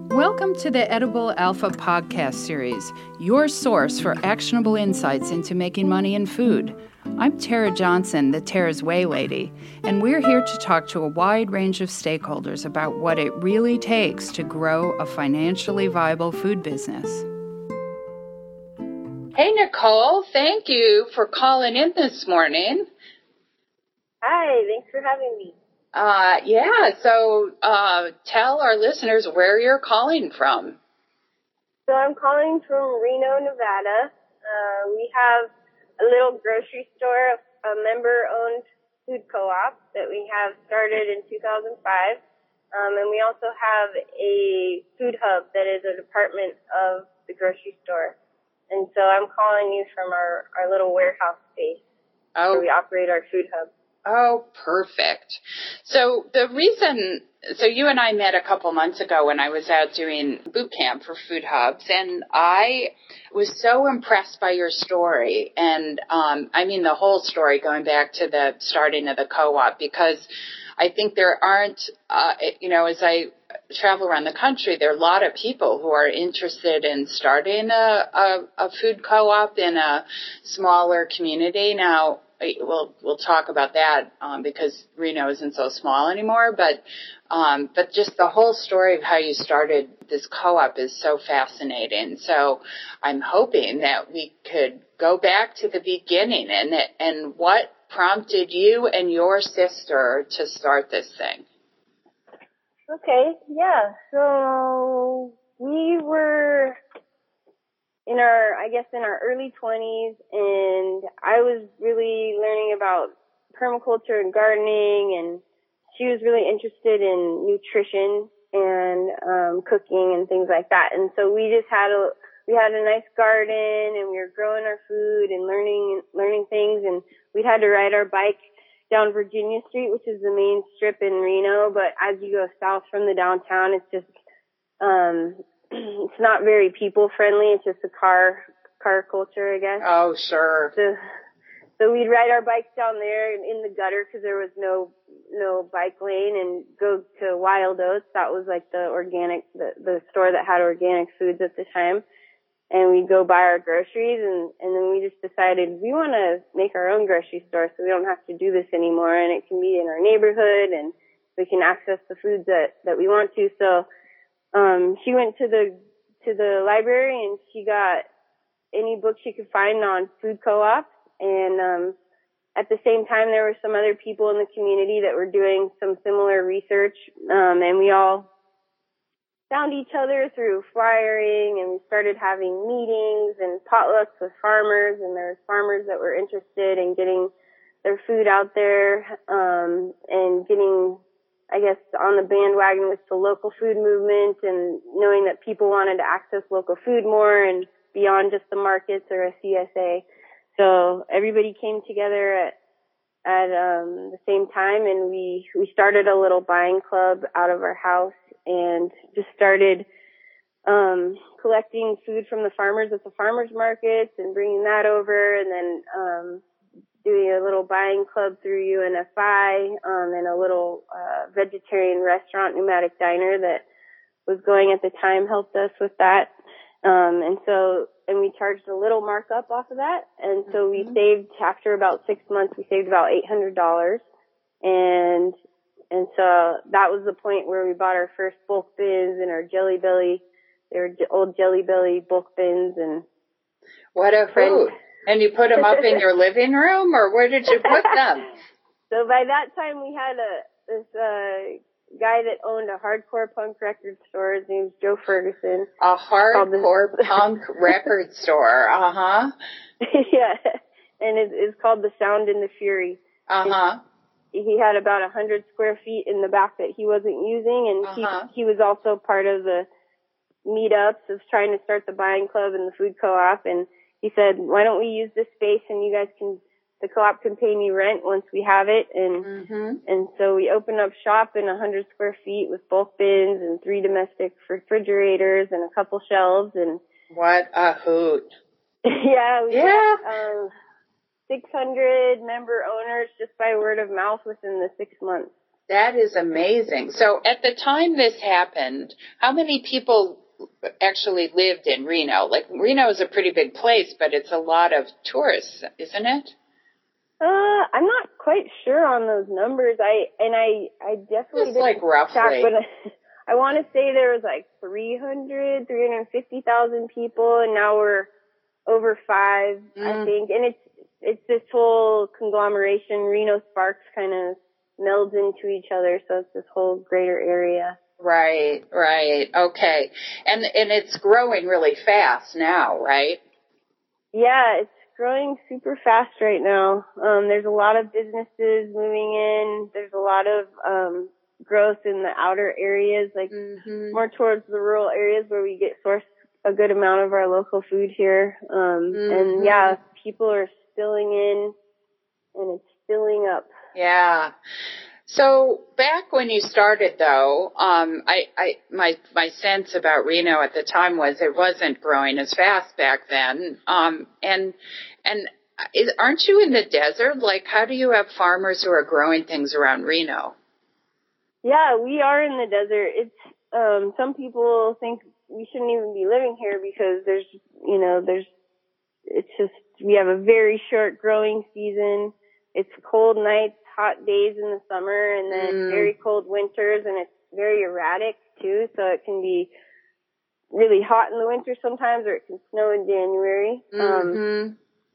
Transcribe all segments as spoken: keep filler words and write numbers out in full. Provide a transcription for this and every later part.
Welcome to the Edible Alpha podcast series, your source for actionable insights into making money in food. I'm Tara Johnson, the Tara's Way Lady, and we're here to talk to a wide range of stakeholders about what it really takes to grow a financially viable food business. Hey, Nicole, thank you for calling in this morning. Hi, thanks for having me. Uh, yeah, so uh, tell our listeners where you're calling from. So I'm calling from Reno, Nevada. Uh, we have a little grocery store, a member-owned food co-op that we have started in two thousand five. Um, and we also have a food hub that is a department of the grocery store. And so I'm calling you from our, our little warehouse space Oh. where we operate our food hub. Oh, perfect. So the reason, so you and I met a couple months ago when I was out doing boot camp for Food Hubs, and I was so impressed by your story. And um, I mean the whole story going back to the starting of the co-op, because I think there aren't, uh, you know, as I travel around the country, there are a lot of people who are interested in starting a, a, a food co-op in a smaller community. Now, We'll we'll talk about that um, because Reno isn't so small anymore. But um, but just the whole story of how you started this co-op is so fascinating. So I'm hoping that we could go back to the beginning and and what prompted you and your sister to start this thing. Okay, yeah. So we were in our, I guess, in our early twenties, and I was really learning about permaculture and gardening, and she was really interested in nutrition and um, cooking and things like that. And so we just had a, we had a nice garden, and we were growing our food and learning, learning things, and we'd had to ride our bike down Virginia Street, which is the main strip in Reno, but as you go south from the downtown, it's just, um, it's not very people friendly. It's just a car car culture, I guess. Oh, sure. So, so we'd ride our bikes down there in the gutter because there was no no bike lane, and go to Wild Oats. That was like the organic the the store that had organic foods at the time. And we'd go buy our groceries, and and then we just decided we want to make our own grocery store so we don't have to do this anymore, and it can be in our neighborhood, and we can access the foods that that we want to. So. Um, she went to the, to the library, and she got any book she could find on food co-ops. And, um, at the same time, there were some other people in the community that were doing some similar research. Um, and we all found each other through flyering, and we started having meetings and potlucks with farmers, and there were farmers that were interested in getting their food out there, um, and getting, I guess, on the bandwagon with the local food movement, and knowing that people wanted to access local food more and beyond just the markets or a C S A. So everybody came together at at um, the same time, and we we started a little buying club out of our house, and just started um, collecting food from the farmers at the farmers markets and bringing that over, and then um, doing a little buying club through U N F I, um, and a little uh, vegetarian restaurant, Pneumatic Diner, that was going at the time helped us with that. Um, and so, and we charged a little markup off of that. And so we saved, after about six months, we saved about eight hundred dollars. And, and so that was the point where we bought our first bulk bins and our Jelly Belly, they were old Jelly Belly bulk bins. And what a hoot. And you put them up in your living room, or where did you put them? So by that time, we had a this uh, guy that owned a hardcore punk record store. His name's Joe Ferguson. A hardcore punk record store. Uh huh. Yeah, and it, it's called The Sound and the Fury. Uh huh. He had about a hundred square feet in the back that he wasn't using, and uh-huh. he he was also part of the meetups of trying to start the buying club and the food co-op, and he said, why don't we use this space, and you guys can, the co-op can pay me rent once we have it. And, mm-hmm. and so we opened up shop in a hundred square feet with bulk bins and three domestic refrigerators and a couple shelves. And what a hoot. Yeah. We yeah. got, um, six hundred member owners just by word of mouth within the six months. That is amazing. So at the time this happened, how many people actually lived in Reno? Like, Reno is a pretty big place, but it's a lot of tourists, isn't it? Uh, I'm not quite sure on those numbers. I and I I definitely Just didn't like roughly. track, but I, I want to say there was like three hundred, three hundred fifty thousand people, and now we're over five, mm. I think. And it's it's this whole conglomeration. Reno Sparks kind of melds into each other, so it's this whole greater area. Right, right, okay, and and it's growing really fast now, right? Yeah, it's growing super fast right now. Um, there's a lot of businesses moving in. There's a lot of um, growth in the outer areas, like mm-hmm. more towards the rural areas where we get sourced a good amount of our local food here. Um, mm-hmm. And yeah, people are spilling in, and it's filling up. Yeah. So back when you started, though, um, I, I, my, my sense about Reno at the time was it wasn't growing as fast back then. Um, and, and is, aren't you in the desert? Like, how do you have farmers who are growing things around Reno? Yeah, we are in the desert. It's, um, some people think we shouldn't even be living here because there's, you know, there's, it's just, we have a very short growing season. It's cold nights, hot days in the summer, and then mm. very cold winters, and it's very erratic too, so it can be really hot in the winter sometimes, or it can snow in January. Mm-hmm. Um,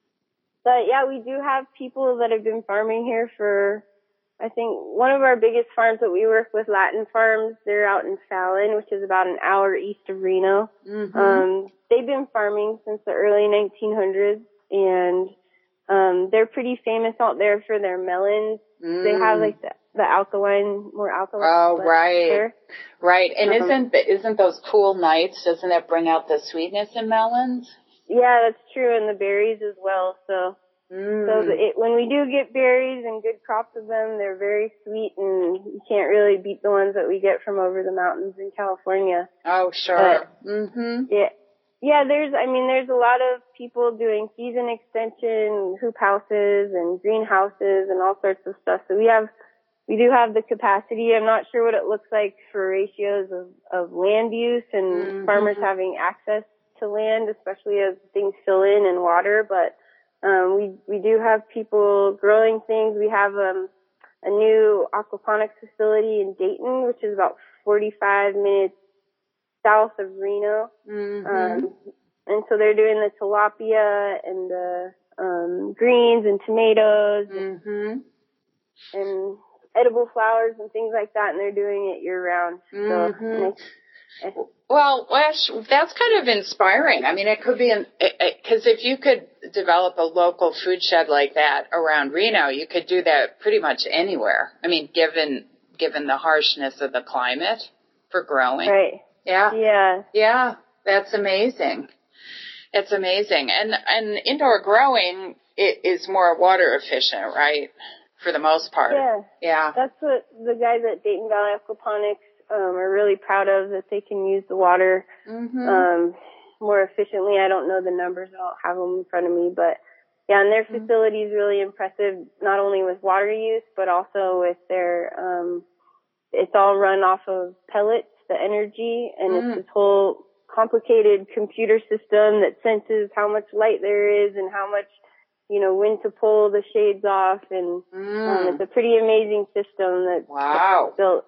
but yeah, we do have people that have been farming here for, I think, one of our biggest farms that we work with, Latin Farms, they're out in Fallon, which is about an hour east of Reno. Mm-hmm. Um, they've been farming since the early nineteen hundreds, and um, they're pretty famous out there for their melons. Mm. They have like the, the alkaline, more alkaline. Oh, right, there. Right. And um, isn't the, isn't those cool nights? Doesn't that bring out the sweetness in melons? Yeah, that's true, and the berries as well. So, mm. so the, it, when we do get berries and good crops of them, they're very sweet, and you can't really beat the ones that we get from over the mountains in California. Oh, sure. But, mm-hmm. Yeah. Yeah, there's, I mean, there's a lot of people doing season extension, hoop houses and greenhouses and all sorts of stuff. So we have, we do have the capacity. I'm not sure what it looks like for ratios of, of land use and mm-hmm. farmers having access to land, especially as things fill in and water. But, um, we, we do have people growing things. We have, um, a new aquaponics facility in Dayton, which is about forty-five minutes south of Reno. Mm-hmm. Um, and so they're doing the tilapia and the um, greens and tomatoes mm-hmm. and, and edible flowers and things like that, and they're doing it year-round. Mm-hmm. So, I, I, well, Lash, that's kind of inspiring. I mean, it could be, because if you could develop a local food shed like that around Reno, you could do that pretty much anywhere. I mean, given given the harshness of the climate for growing. Right. Yeah. Yeah. Yeah. That's amazing. It's amazing. And and indoor growing it is more water efficient, right? For the most part. Yeah. Yeah. That's what the guys at Dayton Valley Aquaponics um, are really proud of, that they can use the water mm-hmm. um, more efficiently. I don't know the numbers. I don't have them in front of me. But, yeah, and their mm-hmm. facility is really impressive, not only with water use, but also with their, um, it's all run off of pellets, the energy, and mm. it's this whole complicated computer system that senses how much light there is and how much, you know, when to pull the shades off, and mm. um, it's a pretty amazing system that's wow. built.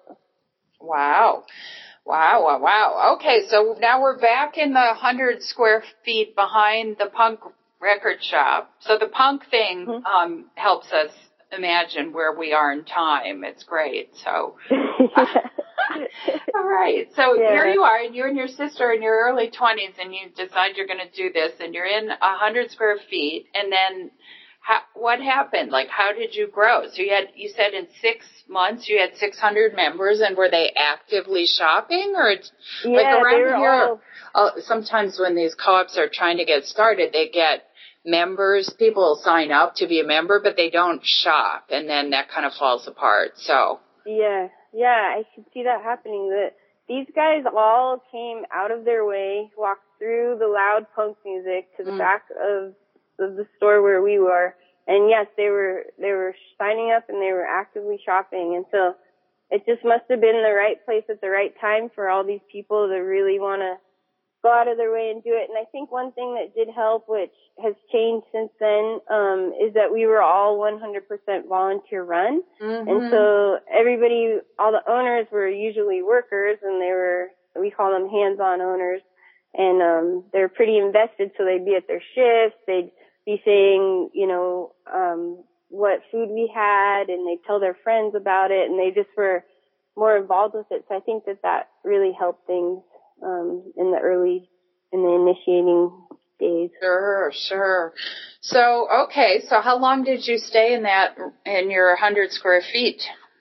Wow. Wow, wow, wow. Okay, so now we're back in the one hundred square feet behind the punk record shop. So the punk thing mm-hmm. um, helps us imagine where we are in time. It's great. So, uh, all right. So yeah. Here you are, and you and your sister in your early twenties, and you decide you're going to do this, and you're in a hundred square feet. And then, how, what happened? Like, how did you grow? So you had, you said in six months you had six hundred members, and were they actively shopping, or yeah, like around they were here? All... Uh, sometimes when these co-ops are trying to get started, they get members, people sign up to be a member, but they don't shop, and then that kind of falls apart. So yeah, yeah, I could see that happening. That these guys all came out of their way, walked through the loud punk music to the mm. back of, of the store where we were, and yes, they were they were signing up and they were actively shopping. And so it just must have been the right place at the right time for all these people to really want to go out of their way and do it. And I think one thing that did help, which has changed since then, um, is that we were all one hundred percent volunteer run. Mm-hmm. And so everybody, all the owners were usually workers, and they were, we call them hands-on owners. And um, they're pretty invested, so they'd be at their shifts. They'd be saying, you know, um, what food we had, and they'd tell their friends about it, and they just were more involved with it. So I think that that really helped things um, in the early, in the initiating days. Sure, sure. So, okay, so how long did you stay in that, in your one hundred square feet?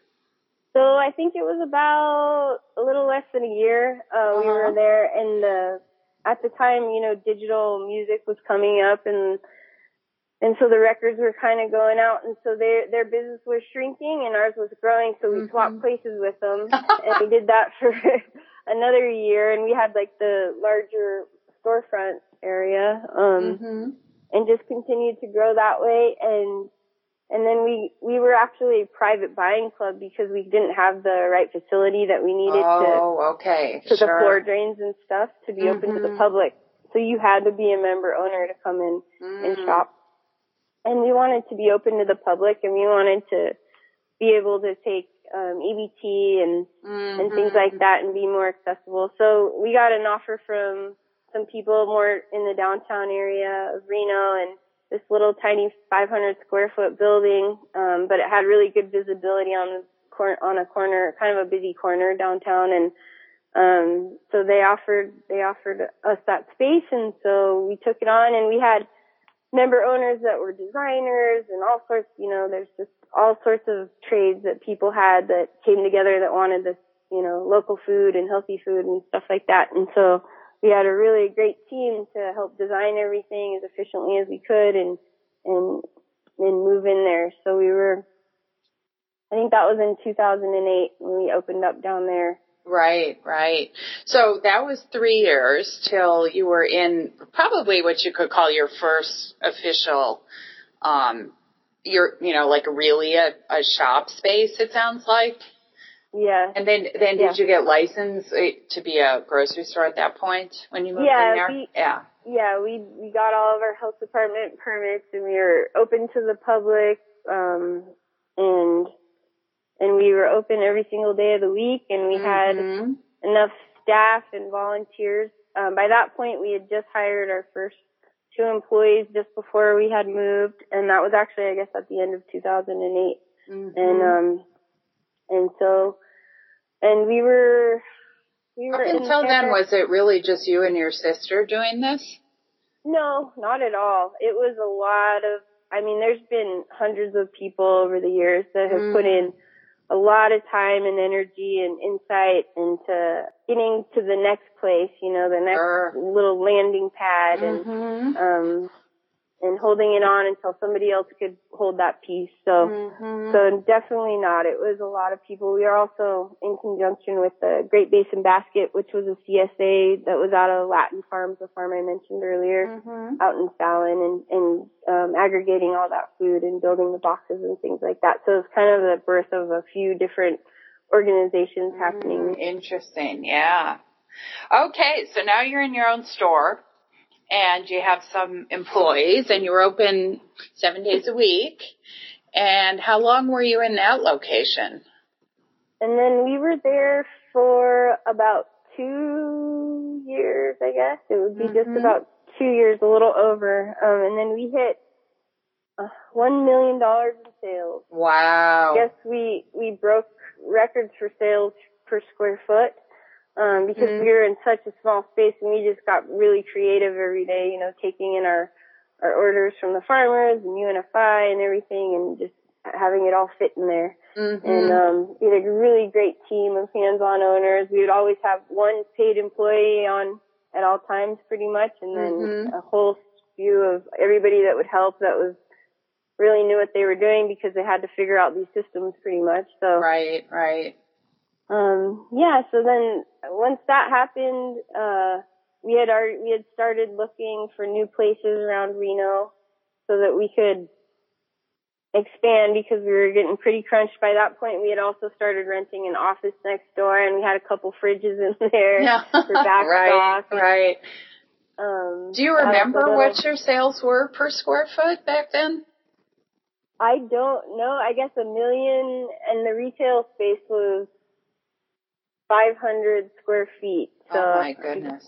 So I think it was about a little less than a year. Uh, uh-huh. We were there, and the, at the time, you know, digital music was coming up, and and so the records were kind of going out, and so their their business was shrinking, and ours was growing. So we mm-hmm. swapped places with them, and we did that for another year, and we had like the larger storefront area, um, mm-hmm. and just continued to grow that way. And and then we we were actually a private buying club because we didn't have the right facility that we needed oh, to okay, to sure. the floor drains and stuff to be mm-hmm. open to the public. So you had to be a member owner to come in mm. and shop. And we wanted to be open to the public, and we wanted to be able to take um, E B T and mm-hmm. and things like that and be more accessible. So we got an offer from some people more in the downtown area of Reno, and this little tiny five hundred square foot building, um, but it had really good visibility on the cor- on a corner, kind of a busy corner downtown, and um, so they offered they offered us that space, and so we took it on, and we had member owners that were designers and all sorts, you know, there's just all sorts of trades that people had that came together that wanted this, you know, local food and healthy food and stuff like that. And so we had a really great team to help design everything as efficiently as we could and, and, and move in there. So we were, I think that was in two thousand eight when we opened up down there. Right, right. So that was three years till you were in probably what you could call your first official, um, your, you know, like really a, a shop space, it sounds like. Yeah. And then, then yeah. did you get licensed to be a grocery store at that point when you moved yeah, in there? We, yeah. Yeah, we, we got all of our health department permits, and we were open to the public, um, and And we were open every single day of the week, and we had mm-hmm. enough staff and volunteers. Um, by that point, we had just hired our first two employees just before we had moved, and that was actually, I guess, at the end of two thousand eight. Mm-hmm. And um, and so, and we were, we were. Up until then, was it really just you and your sister doing this? No, not at all. It was a lot of. I mean, there's been hundreds of people over the years that have mm. put in a lot of time and energy and insight into getting to the next place, you know, the next sure. little landing pad mm-hmm. and, um, and holding it on until somebody else could hold that piece. So, mm-hmm. so definitely not. It was a lot of people. We are also in conjunction with the Great Basin Basket, which was a C S A that was out of Latin Farms, the farm I mentioned earlier, mm-hmm. out in Fallon, and, and um, aggregating all that food and building the boxes and things like that. So it's kind of the birth of a few different organizations mm, happening. Interesting, yeah. Okay, so now you're in your own store. And you have some employees, and you were open seven days a week. And how long were you in that location? And then we were there for about two years, I guess. It would be mm-hmm. just about two years, a little over. Um, and then we hit uh, one million dollars in sales. Wow. I guess we, we broke records for sales per square foot. Um, because mm-hmm. we were in such a small space, and we just got really creative every day, you know, taking in our, our orders from the farmers and U N F I and everything, and just having it all fit in there. Mm-hmm. And, um, we had a really great team of hands-on owners. We would always have one paid employee on at all times pretty much, and then mm-hmm. a whole spew of everybody that would help that was really knew what they were doing because they had to figure out these systems pretty much. So. Right, right. Um, yeah, so then once that happened, uh, we had already, we had started looking for new places around Reno so that we could expand because we were getting pretty crunched by that point. We had also started renting an office next door, and we had a couple fridges in there yeah. for back right, stock. Right. Um, Do you remember little, what your sales were per square foot back then? I don't know. I guess a million, and the retail space was five hundred square feet. So, oh my goodness.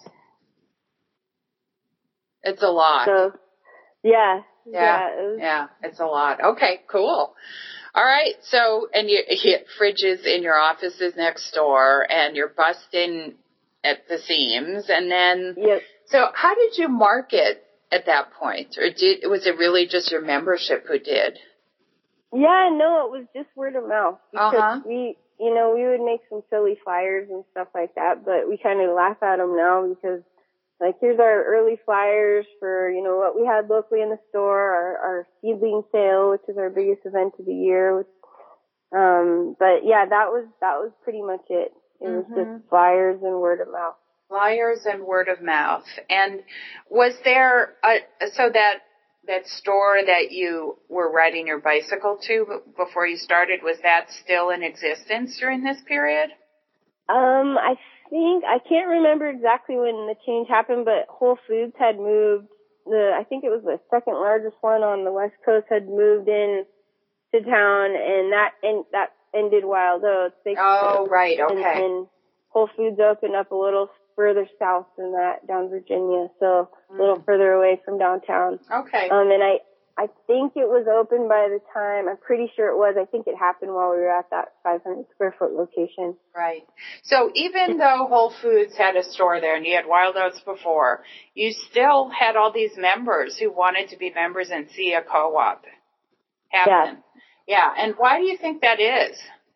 It's a lot. So, yeah. Yeah. Yeah, it was, yeah, it's a lot. Okay, cool. All right. So, and you hit fridges in your offices next door, and you're busting at the seams, and then, yep. So how did you market at that point? Or did, was it really just your membership who did? Yeah, no, it was just word of mouth. Because uh-huh. we, you know, we would make some silly flyers and stuff like that, but we kind of laugh at them now because, like, here's our early flyers for, you know, what we had locally in the store, our, our seedling sale, which is our biggest event of the year. Um, but yeah, that was, that was pretty much it. It mm-hmm. was just flyers and word of mouth. Flyers and word of mouth. And was there a, so that, that store that you were riding your bicycle to before you started, was that still in existence during this period? Um, I think, I can't remember exactly when the change happened, but Whole Foods had moved, the, I think it was the second largest one on the West Coast had moved in to town, and that, and that ended Wild Oats. They, oh, right, okay. And, and Whole Foods opened up a little further south than that, down Virginia, so mm. a little further away from downtown. Okay. Um, and I, I think it was open by the time, I'm pretty sure it was, I think it happened while we were at that five hundred square foot location. Right. So even though Whole Foods had a store there and you had Wild Oats before, you still had all these members who wanted to be members and see a co-op happen. Yeah. Yeah. And why do you think that is?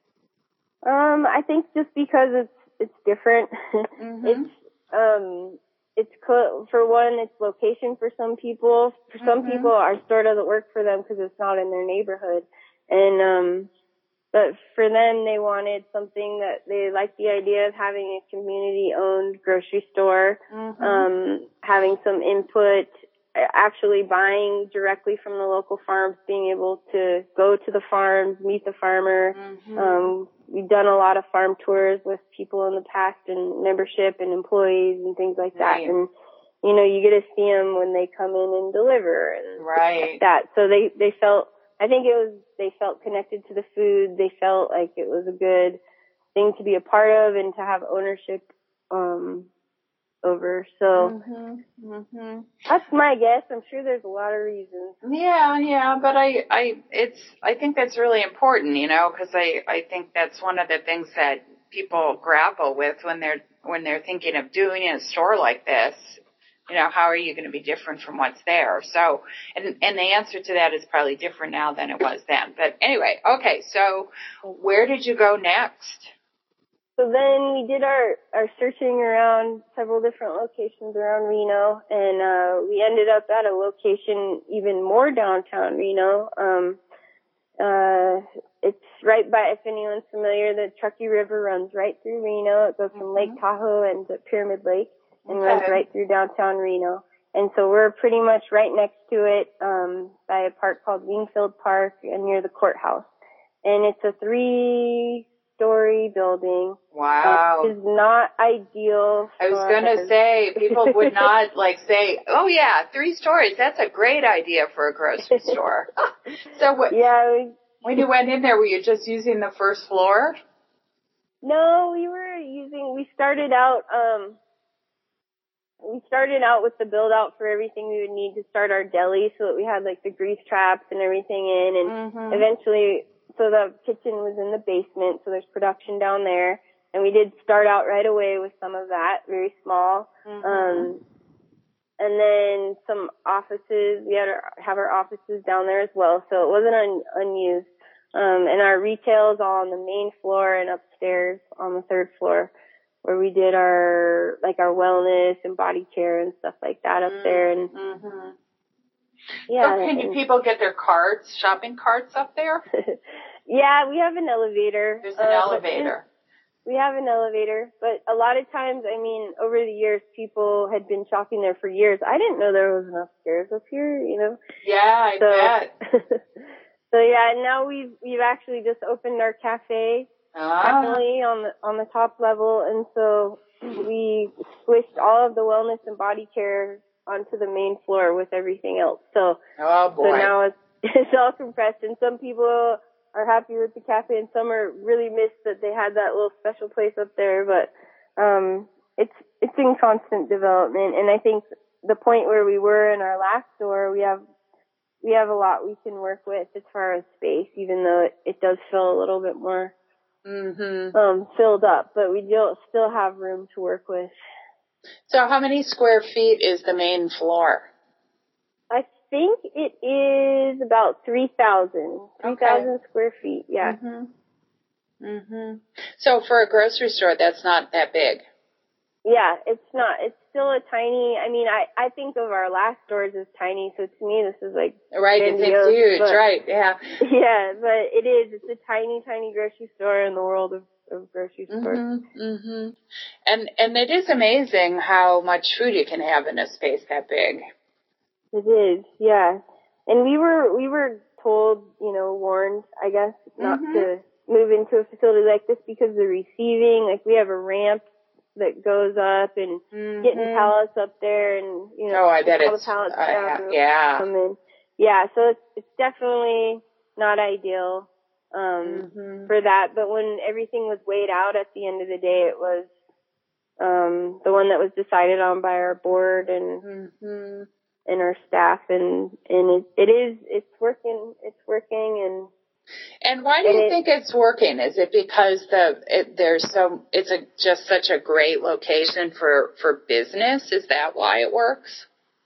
Um, I think just because it's, it's different. Mm-hmm. It's, um, it's co- for one, it's location for some people. For some mm-hmm. people, our store doesn't work for them because it's not in their neighborhood. And, um, but for them, they wanted something that they liked the idea of having a community-owned grocery store, mm-hmm. um, having some input, actually buying directly from the local farms, being able to go to the farms, meet the farmer. Mm-hmm. Um, we've done a lot of farm tours with people in the past and membership and employees and things like that. Right. And, you know, you get to see them when they come in and deliver and right. like that. So they, they felt, I think it was, they felt connected to the food. They felt like it was a good thing to be a part of and to have ownership, um, over. So mm-hmm, mm-hmm. that's my guess. I'm sure there's a lot of reasons. Yeah, yeah, but I, I, it's, I think that's really important, you know, because I, I think that's one of the things that people grapple with when they're, when they're thinking of doing a store like this. You know, how are you going to be different from what's there? So, and, and the answer to that is probably different now than it was then. But anyway, okay, so where did you go next? So then we did our, our searching around several different locations around Reno, and uh, we ended up at a location even more downtown Reno. Um, uh, it's right by, if anyone's familiar, the Truckee River runs right through Reno. It goes from mm-hmm. Lake Tahoe and to Pyramid Lake and okay. runs right through downtown Reno. And so we're pretty much right next to it um, by a park called Wingfield Park and near the courthouse. And it's a three story building. Wow. It is not ideal. I was going to say, people would not like say, oh yeah, three stories. That's a great idea for a grocery store. So what, yeah, we, when you went in there, were you just using the first floor? No, we were using, we started out, um, we started out with the build out for everything we would need to start our deli so that we had like the grease traps and everything in, and mm-hmm. eventually so the kitchen was in the basement, so there's production down there. And we did start out right away with some of that, very small. Mm-hmm. Um, and then some offices. We had our, have our offices down there as well, so it wasn't un, unused. Um, and our retail is all on the main floor and upstairs on the third floor, where we did our, like our wellness and body care and stuff like that up mm-hmm. there. And mm-hmm. yeah. So can you people get their carts, shopping carts up there? Yeah, we have an elevator. There's an uh, elevator. We have an elevator, but a lot of times, I mean, over the years, people had been shopping there for years. I didn't know there was an upstairs up here, you know? Yeah, I so, bet. So yeah, and now we've we've actually just opened our cafe Ah. finally on the on the top level, and so we squished all of the wellness and body care onto the main floor with everything else. So Oh boy. so now it's it's all compressed, and some people are happy with the cafe, and some are really missed that they had that little special place up there. But um, it's it's in constant development, and I think the point where we were in our last store, we have. We have a lot we can work with as far as space, even though it, it does feel a little bit more mm-hmm. um, filled up, but we do still have room to work with. So how many square feet is the main floor? I think it is about three thousand. three thousand okay. Square feet, yeah. Mm-hmm. Mm-hmm. So for a grocery store, that's not that big. Yeah, it's not. It's still a tiny, I mean, I, I think of our last stores as tiny, so to me this is like right, grandiose, it's huge, but, right, yeah. Yeah, but it is. It's a tiny, tiny grocery store in the world of, of grocery stores. Mm-hmm, mm-hmm. And, and it is amazing how much food you can have in a space that big. It is, yeah. And we were, we were told, you know, warned, I guess, not mm-hmm. to move into a facility like this because the receiving, like we have a ramp that goes up and mm-hmm. getting pallets up there and, you know, oh, I bet all it's, the pallets uh, down yeah. come in. Yeah, so it's, it's definitely not ideal, um, mm-hmm. for that. But when everything was weighed out at the end of the day, it was, um, the one that was decided on by our board and, mm-hmm. and our staff, and, and it, it is, it's working, it's working and, And why do you it, think it's working? Is it because the it, there's so it's a just such a great location for for business? Is that why it works?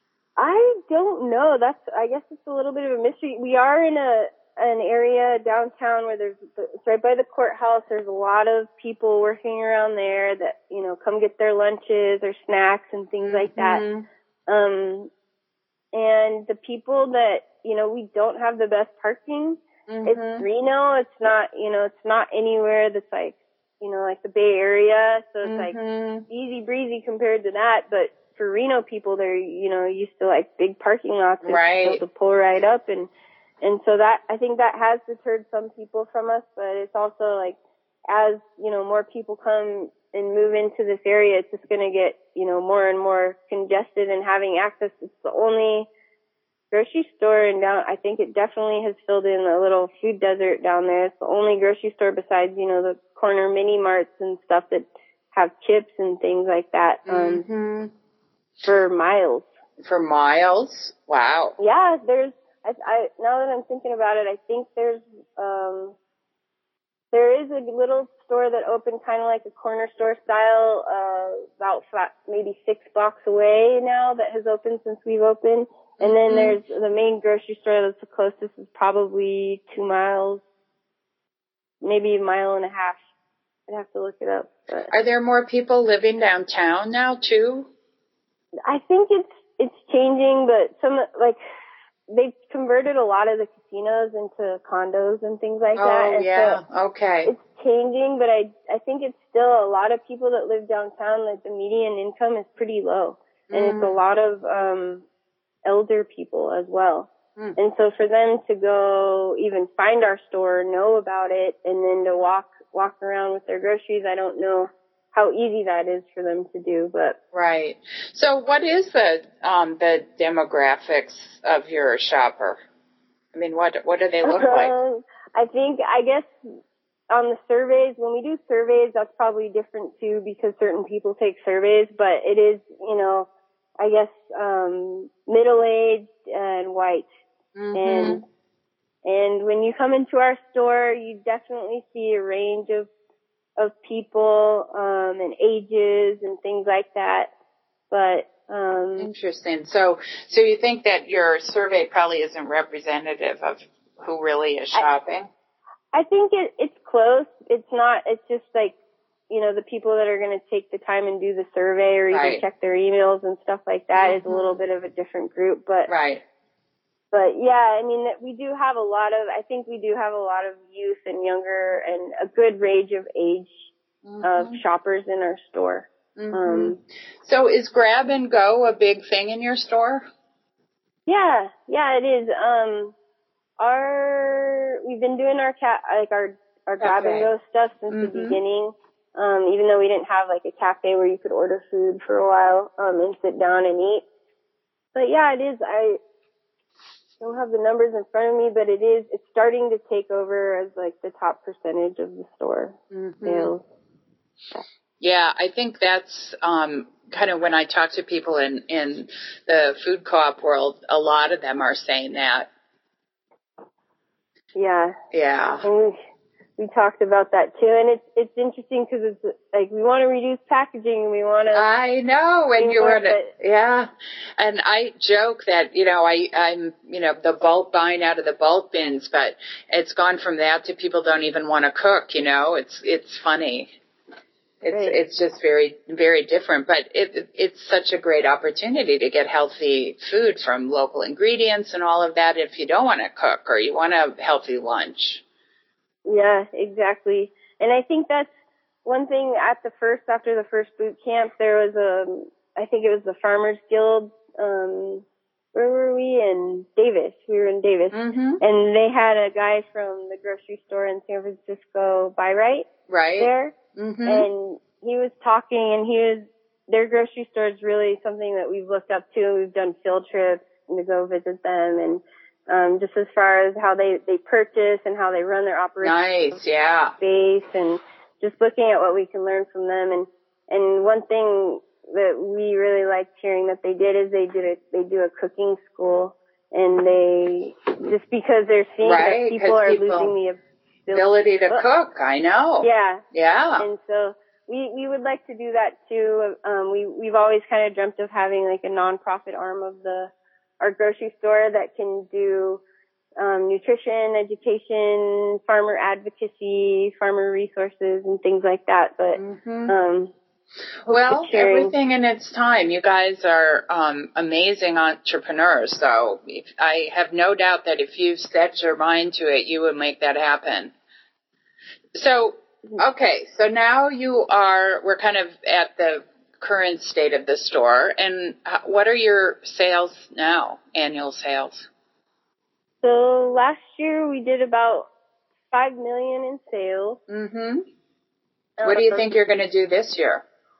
I don't know. That's I guess it's a little bit of a mystery. We are in a an area downtown where there's it's right by the courthouse. There's a lot of people working around there that you know come get their lunches or snacks and things mm-hmm. like that. Um, and the people that you know we don't have the best parking. Mm-hmm. It's Reno. It's not, you know, it's not anywhere that's like, you know, like the Bay Area. So it's mm-hmm. like easy breezy compared to that. But for Reno people, they're, you know, used to like big parking lots right. to pull right up. And, and so that, I think that has deterred some people from us. But it's also like, as, you know, more people come and move into this area, it's just going to get, you know, more and more congested and having access. It's the only grocery store and down, I think it definitely has filled in a little food desert down there. It's the only grocery store besides, you know, the corner mini marts and stuff that have chips and things like that, um, mm-hmm. for miles. For miles? Wow. Yeah, there's, I, I, now that I'm thinking about it, I think there's, um, there is a little store that opened kind of like a corner store style, uh, about five, maybe six blocks away now that has opened since we've opened. And then there's the main grocery store that's the closest is probably two miles, maybe a mile and a half. I'd have to look it up. But are there more people living downtown now too? I think it's it's changing, but some like they've converted a lot of the casinos into condos and things like oh, that. Oh yeah, so okay. It's changing, but I I think it's still a lot of people that live downtown. Like the median income is pretty low, and mm. it's a lot of um. elder people as well. Mm. And so for them to go even find our store, know about it, and then to walk walk around with their groceries, I don't know how easy that is for them to do. But right. So what is the um the demographics of your shopper? I mean, what what do they look uh, like? I think I guess on the surveys, when we do surveys, that's probably different too because certain people take surveys, but it is, you know, I guess, um, middle-aged and white. Mm-hmm. And, and when you come into our store, you definitely see a range of, of people, um, and ages and things like that. But, um. Interesting. So, so you think that your survey probably isn't representative of who really is shopping? I, I think it, it's close. It's not, it's just like, you know, the people that are going to take the time and do the survey or even right. check their emails and stuff like that mm-hmm. is a little bit of a different group. But, right. but yeah, I mean, we do have a lot of, I think we do have a lot of youth and younger and a good range of age mm-hmm. of shoppers in our store. Mm-hmm. Um, so is grab and go a big thing in your store? Yeah, yeah, it is. Um, our, we've been doing our cat, like our, our grab and Okay. go stuff since Mm-hmm. the beginning. Um, even though we didn't have like a cafe where you could order food for a while, um, and sit down and eat. But yeah, it is. I don't have the numbers in front of me, but it is, it's starting to take over as like the top percentage of the store Mm-hmm. sales. Yeah, I think that's um, kind of when I talk to people in, in the food co-op world, a lot of them are saying that. Yeah. Yeah. And we, we talked about that too. And it's, it's interesting because it's like we want to reduce packaging and we want to. I know. And you more, were, yeah. And I joke that, you know, I, I'm, you know, the bulk buying out of the bulk bins, but it's gone from that to people don't even want to cook, you know, it's, it's funny. It's Right. it's just very, very different, but it it's such a great opportunity to get healthy food from local ingredients and all of that if you don't want to cook or you want a healthy lunch. Yeah, exactly. And I think that's one thing at the first, after the first boot camp, there was a, I think it was the Farmers Guild, um, where were we? In Davis. We were in Davis. Mm-hmm. And they had a guy from the grocery store in San Francisco, Buy Right, right. there. Mm-hmm. And he was talking, and he was, their grocery store is really something that we've looked up to. We've done field trips to go visit them, and um, just as far as how they, they purchase and how they run their operation. Nice, yeah. Space, and just looking at what we can learn from them. And, and one thing that we really liked hearing that they did is they did a, they do a cooking school, and they, just because they're seeing right, that people are people losing the ability to cook, I know. Yeah. Yeah. And so we, we would like to do that too. Um, we, we've always kind of dreamt of having like a nonprofit arm of the, our grocery store that can do, um, nutrition, education, farmer advocacy, farmer resources and things like that. But, mm-hmm. um, well, sharing. everything in its time. You guys are um, amazing entrepreneurs, so if, I have no doubt that if you set your mind to it, you would make that happen. So, okay, so now you are, we're kind of at the current state of the store, and what are your sales now, annual sales? So last year we did about five million in sales. Mm-hmm. What do you think you're going to do this year?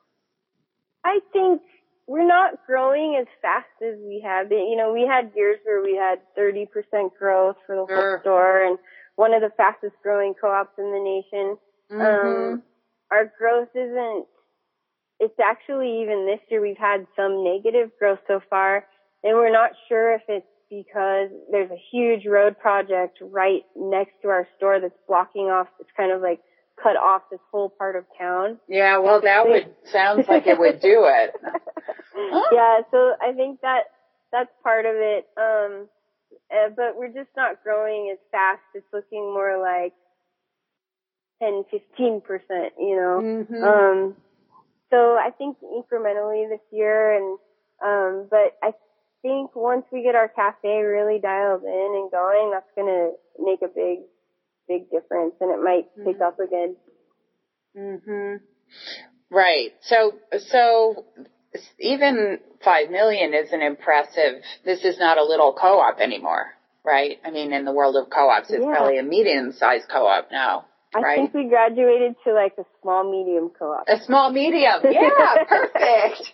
I think we're not growing as fast as we have been. You know, we had years where we had thirty percent growth for the sure. whole store and one of the fastest growing co-ops in the nation. Mm-hmm. Um, our growth isn't, it's actually even this year we've had some negative growth so far, and we're not sure if it's because there's a huge road project right next to our store that's blocking off, it's kind of like cut off this whole part of town. Yeah, well, that would, sounds like it would do it. Yeah, so I think that that's part of it. Um, uh, but we're just not growing as fast. It's looking more like ten, fifteen percent, you know. Mm-hmm. Um, so I think incrementally this year, and um, but I think once we get our cafe really dialed in and going, that's going to make a big, big difference, and it might mm-hmm. pick up again. Mhm. Right. So, so even five million isn't impressive. This is not a little co-op anymore, right? I mean, in the world of co-ops, it's Yeah. probably a medium-sized co-op now. I right? think we graduated to like a small medium co-op. A small medium. Yeah, perfect.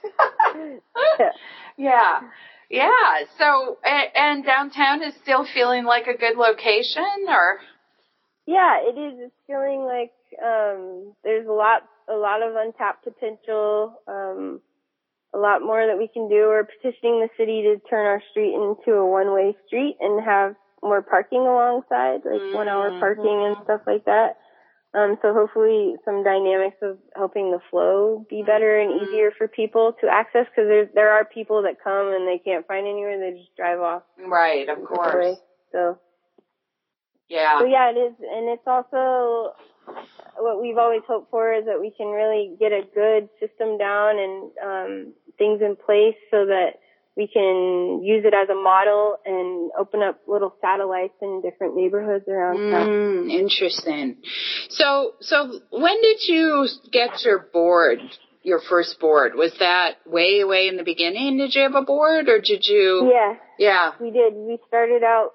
yeah. Yeah. So, and downtown is still feeling like a good location, or? Yeah, it is. It's feeling like um, there's a lot, a lot of untapped potential, um, a lot more that we can do. We're petitioning the city to turn our street into a one-way street and have more parking alongside, like mm-hmm. one-hour parking and stuff like that. Um, so hopefully some dynamics of helping the flow be better and easier for people to access, because there there are people that come and they can't find anywhere, they just drive off. Right, of course. Away. So yeah. So yeah, it is, and it's also what we've always hoped for is that we can really get a good system down and um, things in place so that we can use it as a model and open up little satellites in different neighborhoods around town. Mm, interesting. So, so when did you get your board, your first board? Was that way, way in the beginning? Did you have a board, or did you? Yeah. Yeah. We did. We started out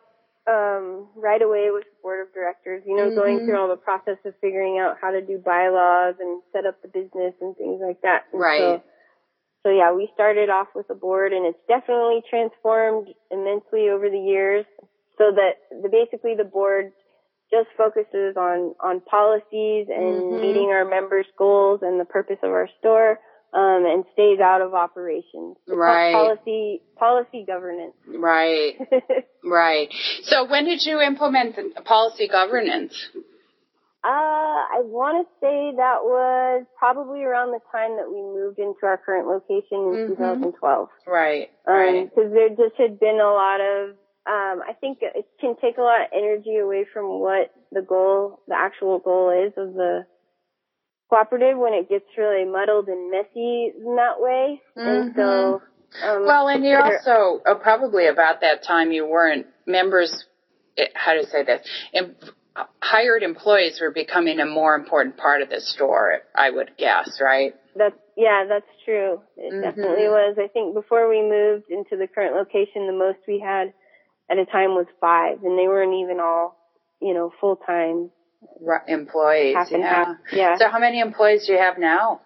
um, right away with the board of directors, you know, mm-hmm. going through all the process of figuring out how to do bylaws and set up the business and things like that. And right. So, so yeah, we started off with a board, and it's definitely transformed immensely over the years, so that the, basically the board just focuses on, on policies and mm-hmm. meeting our members' goals and the purpose of our store, um, and stays out of operations. It's right. Policy, policy governance. Right. Right. So when did you implement the policy governance? Uh, I want to say that was probably around the time that we moved into our current location in mm-hmm. twenty twelve. Right. Um, right. Because there just had been a lot of, um, I think it can take a lot of energy away from what the goal, the actual goal is of the cooperative when it gets really muddled and messy in that way. Mm-hmm. And so, um, well, and you're also uh, probably about that time you weren't members. How to say this? Em- hired employees were becoming a more important part of the store. I would guess, right? That's yeah, that's true. It mm-hmm. definitely was. I think before we moved into the current location, the most we had at a time was five, and they weren't even all, you know, full time employees. Half and yeah. half. Yeah. So how many employees do you have now?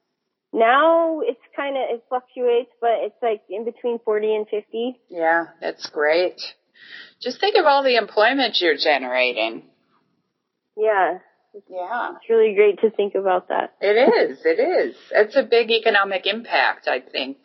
Now it's kind of, it fluctuates, but it's like in between forty and fifty. Yeah, that's great. Just think of all the employment you're generating. Yeah. Yeah. It's really great to think about that. It is. It is. It's a big economic impact, I think.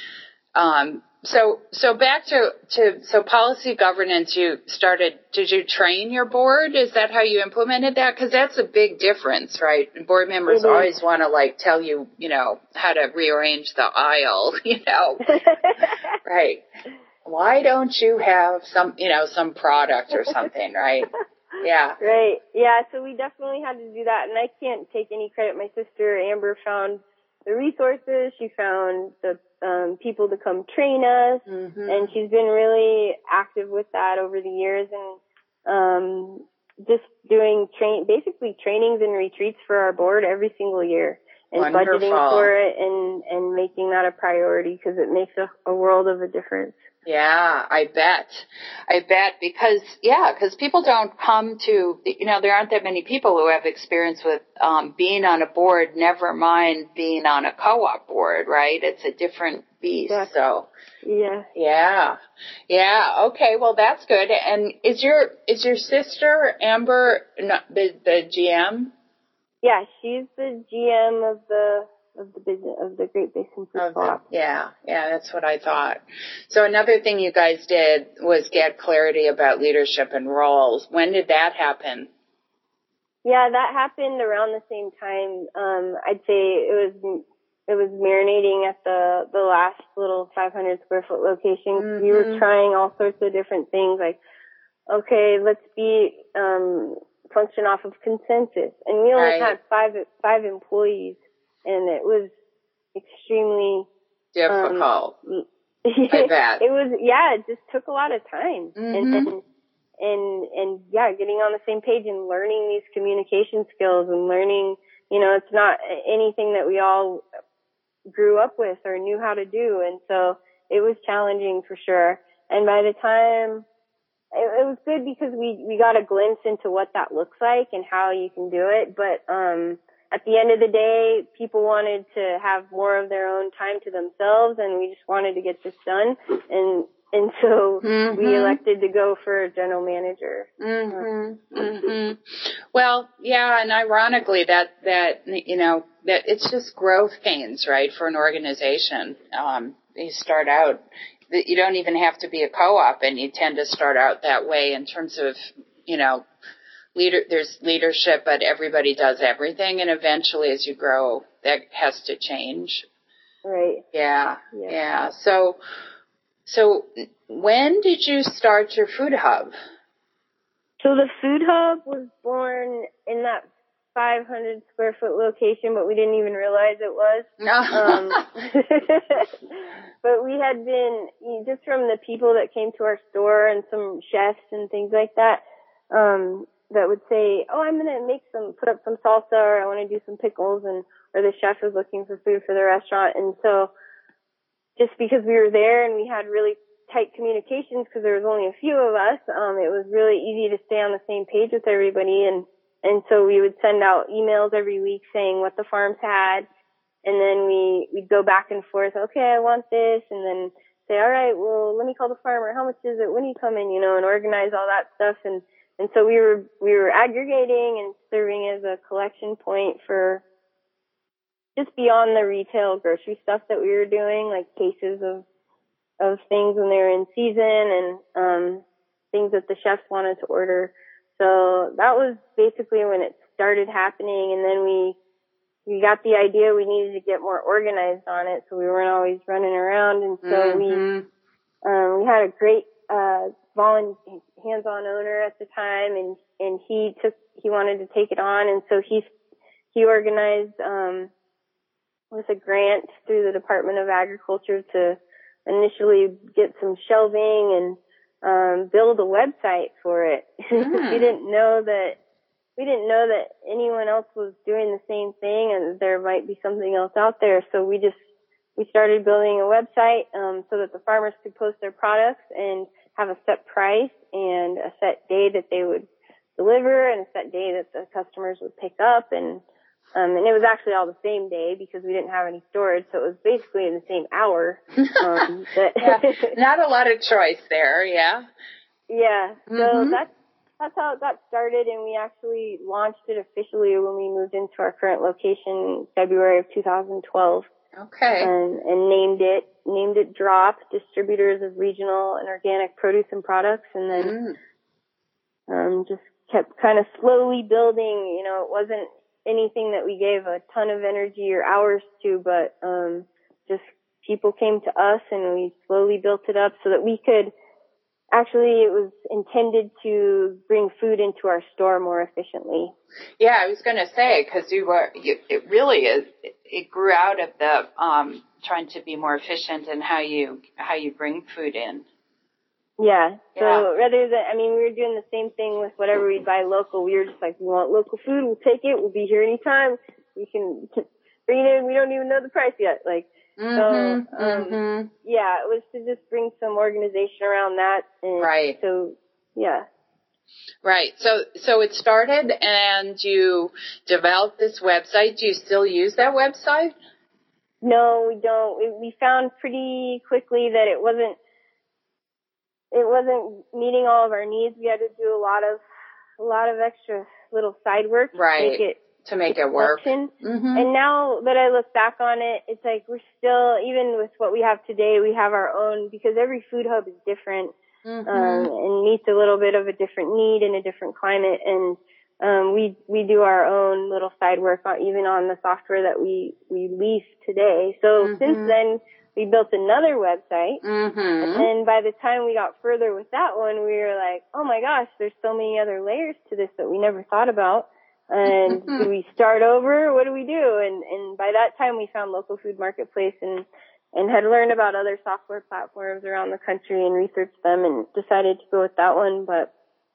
Um, so, so back to, to, so policy governance, you started, did you train your board? Is that how you implemented that? Because that's a big difference, right? Board members mm-hmm. always want to, like, tell you, you know, how to rearrange the aisle, you know. Right. Why don't you have some, you know, some product or something, right? Yeah. Right. Yeah, so we definitely had to do that, and I can't take any credit. My sister, Amber, found the resources. She found the um, people to come train us, mm-hmm. and she's been really active with that over the years, and um, just doing train, basically trainings and retreats for our board every single year, and Wonderful. budgeting for it, and, and making that a priority, because it makes a, a world of a difference. Yeah, I bet. I bet because, yeah, because people don't come to, you know, there aren't that many people who have experience with um, being on a board, never mind being on a co-op board, right? It's a different beast. Yeah. So, yeah. Yeah. Yeah. Okay. Well, that's good. And is your, is your sister, Amber, not the, the G M? Yeah, she's the G M of the of the business of the Great Basin Food Co-op. Yeah, yeah, that's what I thought. So another thing you guys did was get clarity about leadership and roles. When did that happen? Yeah, that happened around the same time. Um, I'd say it was it was marinating at the the last little five hundred square foot location. Mm-hmm. We were trying all sorts of different things, like, okay, let's be um, function off of consensus, and we only right. had five five employees. And it was extremely difficult. Um, I bet. It was, yeah, it just took a lot of time. Mm-hmm. And, and, and, and, yeah, getting on the same page and learning these communication skills and learning, you know, it's not anything that we all grew up with or knew how to do. And so it was challenging for sure. And by the time, it, it was good because we, we got a glimpse into what that looks like and how you can do it. But, um, at the end of the day, people wanted to have more of their own time to themselves, and we just wanted to get this done. And and so mm-hmm. we elected to go for a general manager. Mm-hmm. Mm-hmm. Well, yeah, and ironically, that that you know that it's just growth pains, right, for an organization. Um, you start out, you don't even have to be a co-op, and you tend to start out that way in terms of, you know. Leader, there's leadership, but everybody does everything, and eventually, as you grow, that has to change. Right. Yeah, yeah. yeah. So, so when did you start your food hub? So the food hub was born in that five hundred square foot location, but we didn't even realize it was. um, but we had been, just from the people that came to our store and some chefs and things like that, um, that would say, oh, I'm going to make some, put up some salsa, or I want to do some pickles, and, or the chef was looking for food for the restaurant. And so just because we were there and we had really tight communications because there was only a few of us. Um, it was really easy to stay on the same page with everybody, and and so we would send out emails every week saying what the farms had, and then we we'd go back and forth. Okay, I want this, and then say, all right, well, let me call the farmer. How much is it? When are you coming? You know, and organize all that stuff. And and so we were we were aggregating and serving as a collection point for just beyond the retail grocery stuff that we were doing, like cases of of things when they were in season and um things that the chefs wanted to order. So that was basically when it started happening, and then we we got the idea we needed to get more organized on it, so we weren't always running around. And so mm-hmm. we um we had a great uh volunteer hands-on owner at the time, and and he took he wanted to take it on, and so he he organized um with a grant through the Department of Agriculture to initially get some shelving and um build a website for it. Mm. we didn't know that we didn't know that anyone else was doing the same thing, and there might be something else out there. So we just we started building a website um so that the farmers could post their products and have a set price and a set day that they would deliver and a set day that the customers would pick up, and Um, and it was actually all the same day because we didn't have any storage, so it was basically in the same hour. Um, but yeah, not a lot of choice there, yeah. Yeah, so mm-hmm. that's, that's how it got started, and we actually launched it officially when we moved into our current location in February of two thousand twelve. Okay. And, and named it, named it Drop, Distributors of Regional and Organic Produce and Products, and then mm. um, just kept kind of slowly building. You know, it wasn't anything that we gave a ton of energy or hours to, but um just people came to us and we slowly built it up so that we could actually, it was intended to bring food into our store more efficiently. Yeah, I was going to say, because you were, you, it really is, it, it grew out of the um trying to be more efficient in how you how you bring food in. Yeah. So yeah. rather than, I mean, we were doing the same thing with whatever we buy local. We were just like, we want local food. We'll take it. We'll be here anytime. We can bring it in. We don't even know the price yet. Like, mm-hmm, so, um, mm-hmm. yeah, it was to just bring some organization around that. And right. So, yeah. Right. So, so it started and you developed this website. Do you still use that website? No, we don't. We, we found pretty quickly that it wasn't, It wasn't meeting all of our needs. We had to do a lot of, a lot of extra little side work right. to make it, to make it work. Mm-hmm. And now that I look back on it, it's like we're still, even with what we have today, we have our own, because every food hub is different, mm-hmm. um, and meets a little bit of a different need in a different climate. And, um, we, we do our own little side work on, even on the software that we, we lease today. So mm-hmm. since then, we built another website, mm-hmm. and by the time we got further with that one, we were like, oh my gosh, there's so many other layers to this that we never thought about. And do we start over? What do we do? And, and by that time, we found Local Food Marketplace and, and had learned about other software platforms around the country and researched them and decided to go with that one. But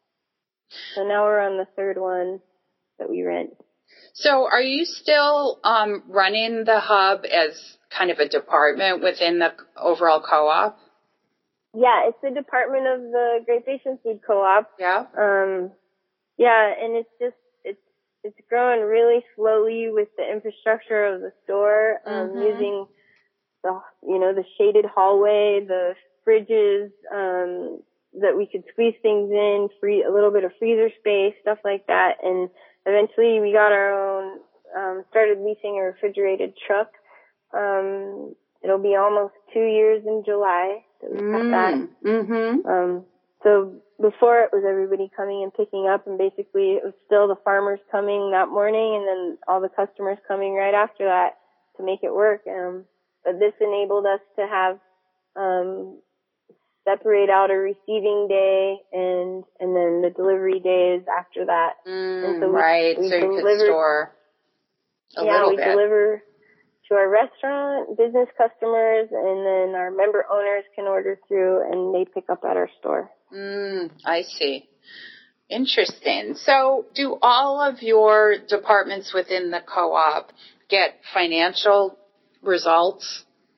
so now we're on the third one that we rent. So are you still um, running the hub as kind of a department within the overall co-op? Yeah, it's a department of the Great Basin Food Co-op. Yeah. Um, yeah, and it's just, it's, it's growing really slowly with the infrastructure of the store, um, mm-hmm. using the, you know, the shaded hallway, the fridges, um, that we could squeeze things in, free, a little bit of freezer space, stuff like that. And eventually we got our own, um, started leasing a refrigerated truck. Um, it'll be almost two years in July that we got mm, that. Mm-hmm. Um, so before it was everybody coming and picking up, and basically it was still the farmers coming that morning and then all the customers coming right after that to make it work. Um, but this enabled us to have, um, separate out a receiving day and, and then the delivery days after that. Mm, and so we, right. we so you deliver, could store a yeah, little we bit. deliver to our restaurant, business customers, and then our member owners can order through and they pick up at our store. Mm, I see. Interesting. So do all of your departments within the co-op get financial results?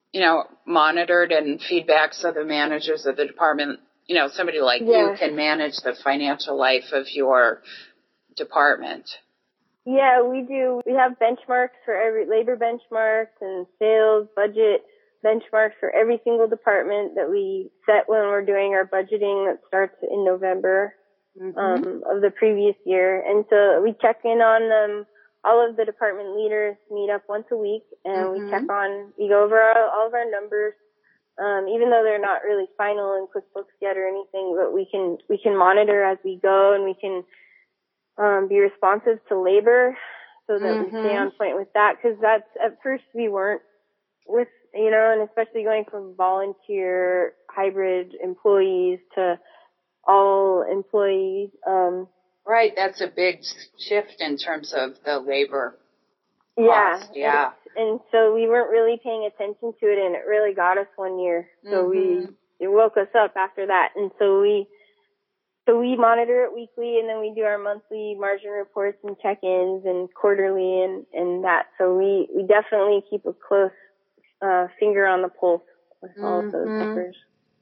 you know, monitored and feedback so the managers of the department, you know, somebody like Yeah. you can manage the financial life of your department? Yeah, we do. We have benchmarks for every labor benchmarks and sales budget benchmarks for every single department that we set when we're doing our budgeting that starts in November mm-hmm. um, of the previous year. And so we check in on them. All of the department leaders meet up once a week, and mm-hmm. we check on, we go over all, all of our numbers, um, even though they're not really final in QuickBooks yet or anything, but we can, we can monitor as we go, and we can um, be responsive to labor so that mm-hmm. we stay on point with that, because that's, at first we weren't with, you know, and especially going from volunteer hybrid employees to all employees, um, right, that's a big shift in terms of the labor yeah, cost. Yeah. And, and so we weren't really paying attention to it, and it really got us one year. So mm-hmm. we, it woke us up after that. And so we, so we monitor it weekly, and then we do our monthly margin reports and check-ins and quarterly and, and that. So we, we definitely keep a close, uh, finger on the pulse with mm-hmm. all of those numbers.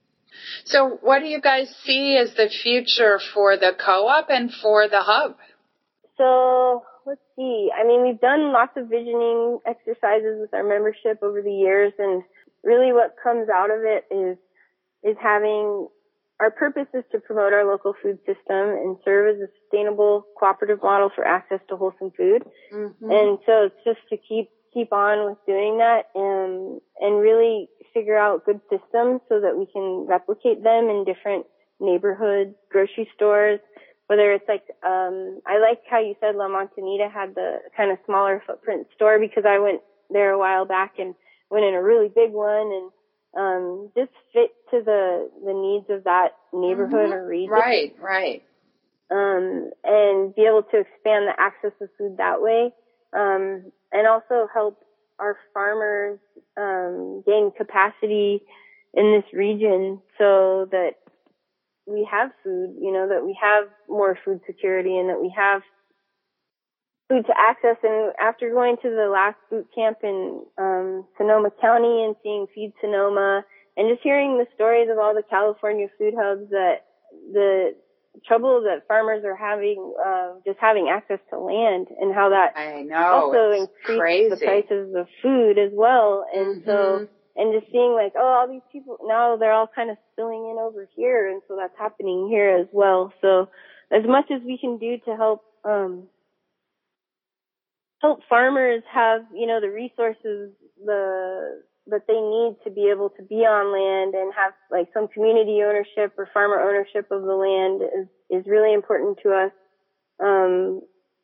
So what do you guys see as the future for the co-op and for the hub? So let's see. I mean, we've done lots of visioning exercises with our membership over the years, and really what comes out of it is is having our purpose is to promote our local food system and serve as a sustainable cooperative model for access to wholesome food. Mm-hmm. And so it's just to keep keep on with doing that and and really figure out good systems so that we can replicate them in different neighborhoods, grocery stores, whether it's like, um, I like how you said La Montanita had the kind of smaller footprint store, because I went there a while back and went in a really big one, and um, just fit to the, the needs of that neighborhood mm-hmm. or region. Right, right. Um, and be able to expand the access to food that way. Um, and also help our farmers um, gain capacity in this region so that we have food, you know, that we have more food security and that we have food to access. And after going to the last boot camp in um, Sonoma County and seeing Feed Sonoma and just hearing the stories of all the California food hubs, that the trouble that farmers are having, uh, just having access to land, and how that I know, also it's increased crazy. the prices of food as well. And mm-hmm. so, and just seeing like, oh, all these people, now they're all kind of spilling in over here, and so that's happening here as well. So as much as we can do to help, um, help farmers have, you know, the resources, the, that they need to be able to be on land and have like some community ownership or farmer ownership of the land is, is really important to us. Um,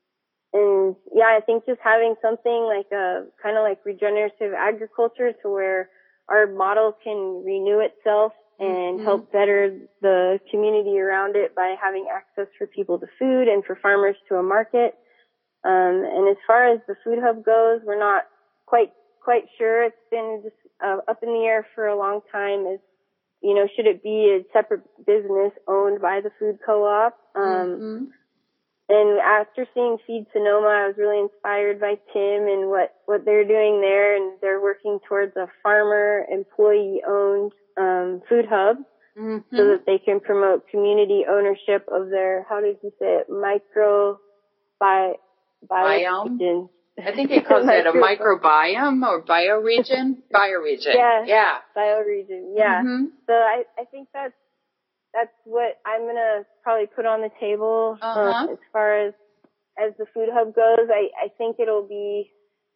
and yeah, I think just having something like a kind of like regenerative agriculture to where our model can renew itself and mm-hmm. help better the community around it by having access for people to food and for farmers to a market. Um, and as far as the food hub goes, we're not quite quite sure. It's been just uh, up in the air for a long time. Is, you know, should it be a separate business owned by the food co-op? Um, mm-hmm. And after seeing Feed Sonoma, I was really inspired by Tim and what, what they're doing there. And they're working towards a farmer employee owned, um, food hub mm-hmm. so that they can promote community ownership of their, how did you say it? Micro bi, biome. Region. I think it calls it a microbiome or bioregion. Bioregion. Yeah. Yeah. Bioregion. Yeah. Mm-hmm. So I, I think that's, that's what I'm going to probably put on the table. Uh-huh. um, as far as, as the food hub goes. I, I think it'll be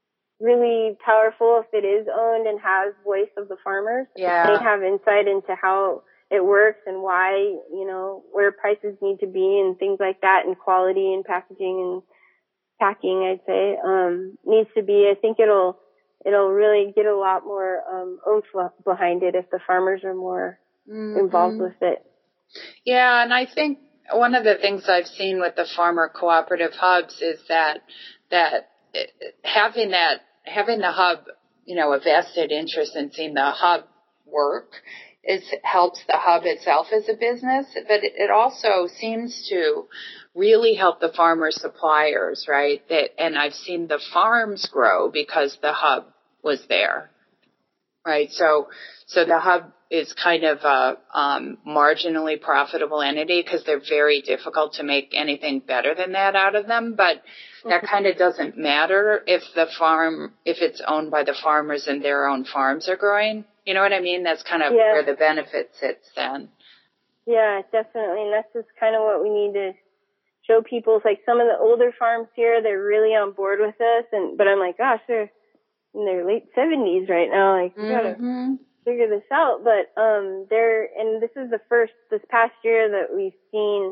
really powerful if it is owned and has voice of the farmers. Yeah. They have insight into how it works and why, you know, where prices need to be and things like that, and quality and packaging and packing, I'd say, um, needs to be. I think it'll, it'll really get a lot more, um, oomph behind it if the farmers are more mm-hmm. involved with it. Yeah. And I think one of the things I've seen with the farmer cooperative hubs is that, that it, having that, having the hub, you know, a vested interest in seeing the hub work is helps the hub itself as a business, but it also seems to really help the farmer suppliers, right? That, and I've seen the farms grow because the hub was there, Right. So, so the hub is kind of a um, marginally profitable entity because they're very difficult to make anything better than that out of them. But that kind of doesn't matter if the farm, if it's owned by the farmers and their own farms are growing. You know what I mean? That's kind of Yeah. where the benefit sits then. Yeah, definitely. And that's just kind of what we need to show people. It's like some of the older farms here, they're really on board with us. And, but I'm like, gosh, they're in their late seventies right now. Like, we gotta Mm-hmm. figure this out. But, um, they're, and this is the first, this past year that we've seen,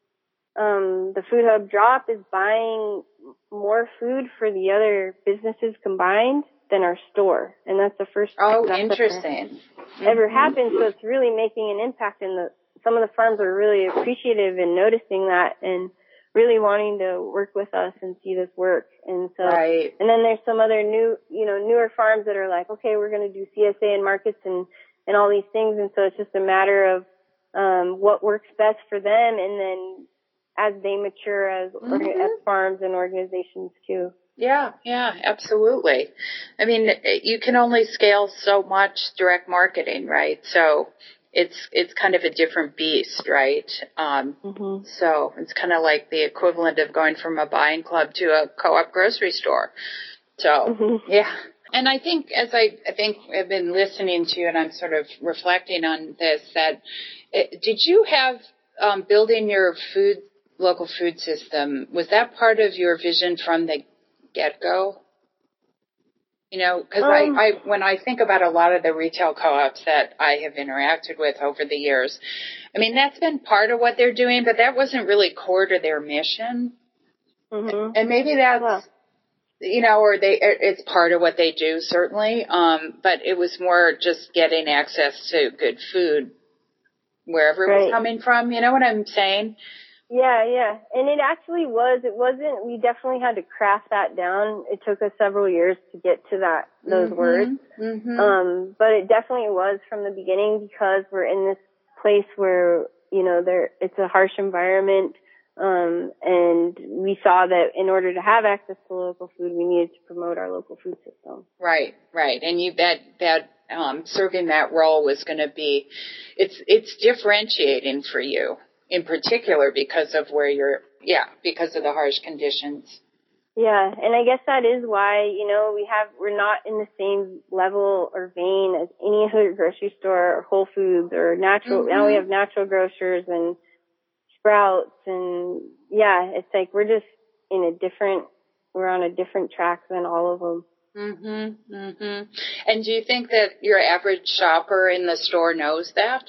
um, the Food Hub drop is buying more food for the other businesses combined than our store. And that's the first Oh, time that's interesting. ever, ever Mm-hmm. happened. So it's really making an impact, and the, some of the farms are really appreciative and noticing that and really wanting to work with us and see this work. And so, Right. and then there's some other new, you know, newer farms that are like, okay, we're going to do C S A and markets and, and all these things. And so it's just a matter of, um, what works best for them. And then as they mature as, Mm-hmm. as farms and organizations too. Yeah, yeah, absolutely. I mean, you can only scale so much direct marketing, right? So it's it's kind of a different beast, right? Um, Mm-hmm. So it's kind of like the equivalent of going from a buying club to a co-op grocery store. So, Mm-hmm. yeah. And I think as I, I think I've been listening to you and I'm sort of reflecting on this, that it, did you have um, building your food, local food system, was that part of your vision from the get-go? You know, because Um, I, I, when I think about a lot of the retail co-ops that I have interacted with over the years, I mean, that's been part of what they're doing, but that wasn't really core to their mission. Mm-hmm. And maybe that's, Yeah. you know, or they, it's part of what they do, certainly. Um, but it was more just getting access to good food wherever it Right. was coming from. You know what I'm saying? Yeah, yeah. And it actually was, it wasn't, we definitely had to craft that down. It took us several years to get to that, those Mm-hmm. words. Mm-hmm. Um, but it definitely was from the beginning because we're in this place where, you know, there, it's a harsh environment. Um, and we saw that in order to have access to local food, we needed to promote our local food system. Right, right. And you, that, that, um, serving that role was going to be, it's, it's differentiating for you in particular because of where you're, yeah, because of the harsh conditions. Yeah, and I guess that is why, you know, we have, we're not in the same level or vein as any other grocery store or Whole Foods or natural, Mm-hmm. now we have natural grocers and Sprouts and yeah, it's like we're just in a different, we're on a different track than all of them. Mm-hmm, mm-hmm. And do you think that your average shopper in the store knows that?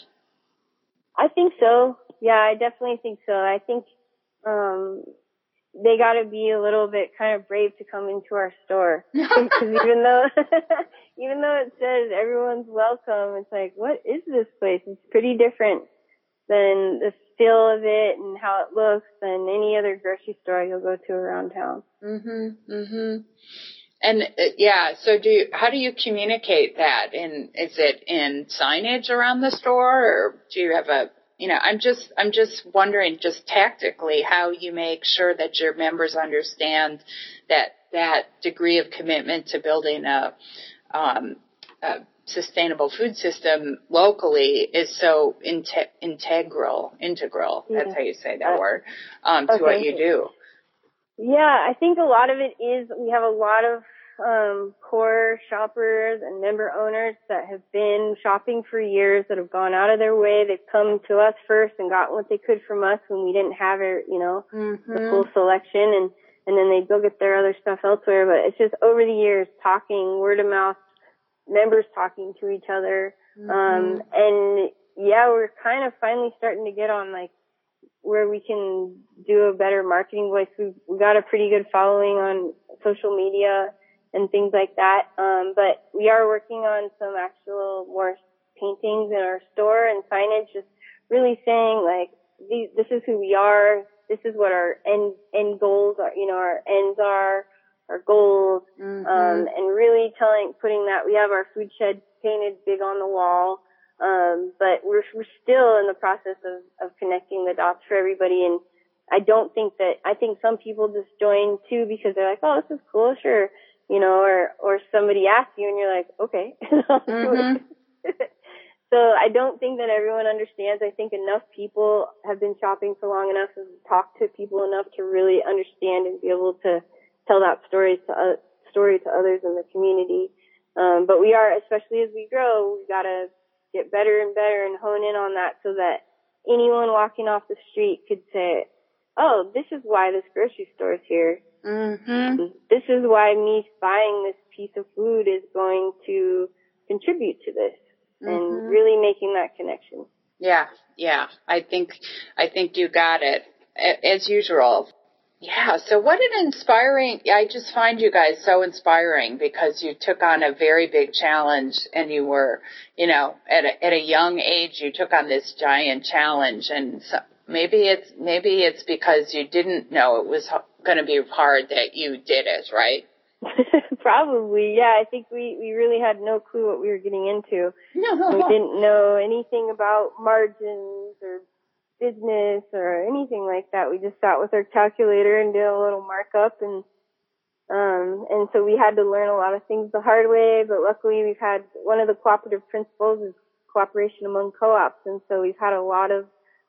I think so. Yeah, I definitely think so. I think, um, they got to be a little bit kind of brave to come into our store because even though even though it says everyone's welcome, it's like, what is this place? It's pretty different than the feel of it and how it looks than any other grocery store you'll go to around town. Mhm, mhm. And uh, yeah, so do you, how do you communicate that? In is it in signage around the store, or do you have a You know, I'm just, I'm just wondering, just tactically, how you make sure that your members understand that that degree of commitment to building a, um, a sustainable food system locally is so inte- integral, integral. Yeah. That's how you say that Uh, word, um, to okay. what you do. Yeah, I think a lot of it is we have a lot of um core shoppers and member owners that have been shopping for years, that have gone out of their way. They've come to us first and gotten what they could from us when we didn't have it, you know, Mm-hmm. the full selection, and and then they go get their other stuff elsewhere. But it's just over the years, talking, word of mouth, members talking to each other. Mm-hmm. Um and yeah, we're kind of finally starting to get on like where we can do a better marketing voice. We've, we got a pretty good following on social media and things like that. Um, but we are working on some actual more paintings in our store and signage, just really saying like, these, this is who we are. This is what our end, end goals are, you know, our ends are, our goals. Mm-hmm. Um, and really telling, putting that, we have our food shed painted big on the wall. Um, but we're, we're still in the process of, of connecting the dots for everybody. And I don't think that, I think some people just join too because they're like, oh, this is cool, sure. you know, or, or somebody asks you and you're like, okay. Mm-hmm. So I don't think that everyone understands. I think enough people have been shopping for long enough and talked to people enough to really understand and be able to tell that story to uh, story to others in the community. Um, but we are, especially as we grow, we gotta get better and better and hone in on that so that anyone walking off the street could say, "Oh, this is why this grocery store is here. Mm-hmm. This is why me buying this piece of food is going to contribute to this." And mm-hmm. really making that connection. Yeah, yeah. I think, I think you got it, as usual. Yeah, so what an inspiring, I just find you guys so inspiring because you took on a very big challenge and you were, you know, at a, at a young age, you took on this giant challenge. And so maybe it's, maybe it's because you didn't know it was going to be hard that you did it, right? Probably, yeah. I think we, we really had no clue what we were getting into. No. We didn't know anything about margins or business or anything like that. We just sat with our calculator and did a little markup, and um and so we had to learn a lot of things the hard way. But luckily, we've had one of the cooperative principles is cooperation among co-ops, and so we've had a lot of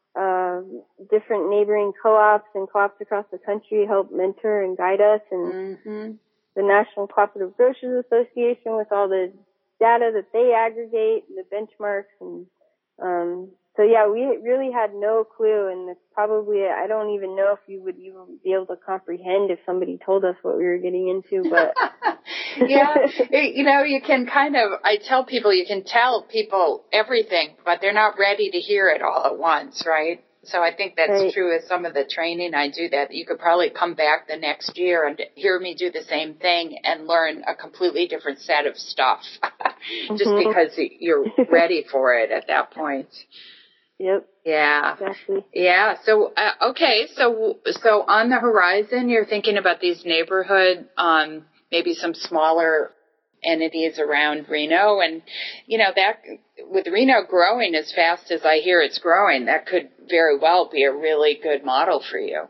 um different neighboring co-ops and co-ops across the country help mentor and guide us, and mm-hmm. the National Cooperative Grocers Association with all the data that they aggregate, the benchmarks, and um so yeah, we really had no clue, and it's probably, I don't even know if you would even be able to comprehend if somebody told us what we were getting into, but. Yeah, you know, you can kind of, I tell people, you can tell people everything, but they're not ready to hear it all at once, right? So I think that's right. True with some of the training I do, that you could probably come back the next year and hear me do the same thing and learn a completely different set of stuff, just mm-hmm. because you're ready for it at that point. Yep. Yeah. Exactly. Yeah. So, uh, okay. So, so on the horizon, you're thinking about these neighborhood, um, maybe some smaller entities around Reno, and you know that with Reno growing as fast as I hear it's growing, that could very well be a really good model for you.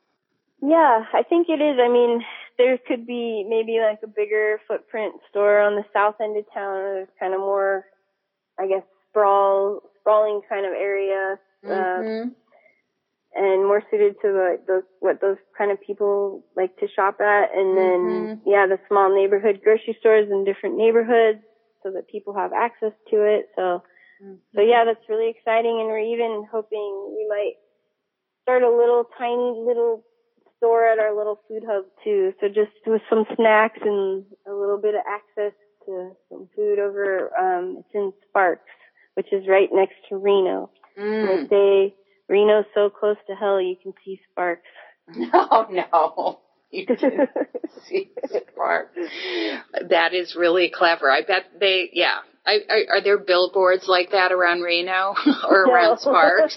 Yeah, I think it is. I mean, there could be maybe like a bigger footprint store on the south end of town. There's kind of more, I guess, sprawl. sprawling kind of area, mm-hmm. uh, and more suited to like those, what those kind of people like to shop at. And then, mm-hmm. yeah, the small neighborhood grocery stores in different neighborhoods so that people have access to it. So, mm-hmm. so yeah, that's really exciting. And we're even hoping we might start a little tiny little store at our little food hub too. So just with some snacks and a little bit of access to some food over, um, it's in Sparks, which is right next to Reno. Mm. They say Reno's so close to hell you can see Sparks. No, no. You can see Sparks. That is really clever. I bet they, yeah. I, are, are there billboards like that around Reno or no. around Sparks?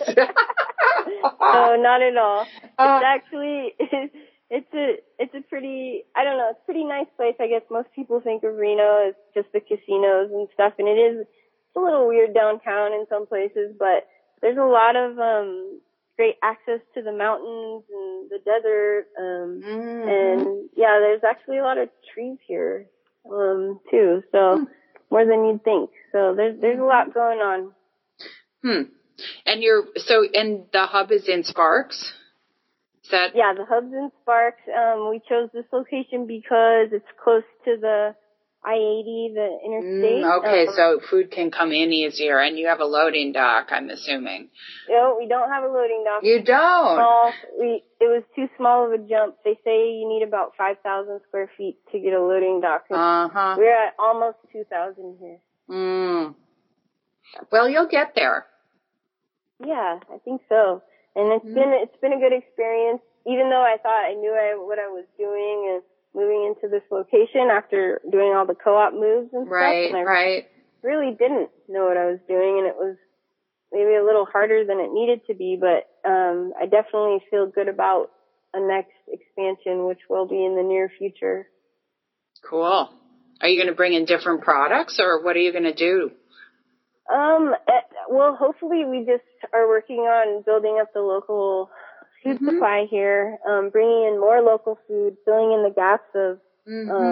No, not at all. Uh, it's actually, it's a, it's a pretty, I don't know, it's a pretty nice place. I guess most people think of Reno as just the casinos and stuff, and it is, it's a little weird downtown in some places, but there's a lot of, um, great access to the mountains and the desert, um, mm-hmm. and yeah, there's actually a lot of trees here, um, too, so mm. more than you'd think. So there's, there's a lot going on. Hmm. And you're, so, and the hub is in Sparks? Is that? Yeah, the hub's in Sparks. Um, we chose this location because it's close to the I eighty, the interstate. Mm, okay, um, so food can come in easier, and you have a loading dock, I'm assuming. No, we don't have a loading dock. You don't? Small, we, it was too small of a jump. They say you need about five thousand square feet to get a loading dock. Uh-huh. We're at almost two thousand here. Mm. Well, you'll get there. Yeah, I think so. And it's mm. been, it's been a good experience, even though I thought I knew I, what I was doing and moving into this location after doing all the co-op moves and right, stuff. And I right. really didn't know what I was doing, and it was maybe a little harder than it needed to be, but um I definitely feel good about a next expansion, which will be in the near future. Cool. Are you going to bring in different products, or what are you going to do? Um, well, hopefully we just are working on building up the local food mm-hmm. supply here, um, bringing in more local food, filling in the gaps of mm-hmm. um,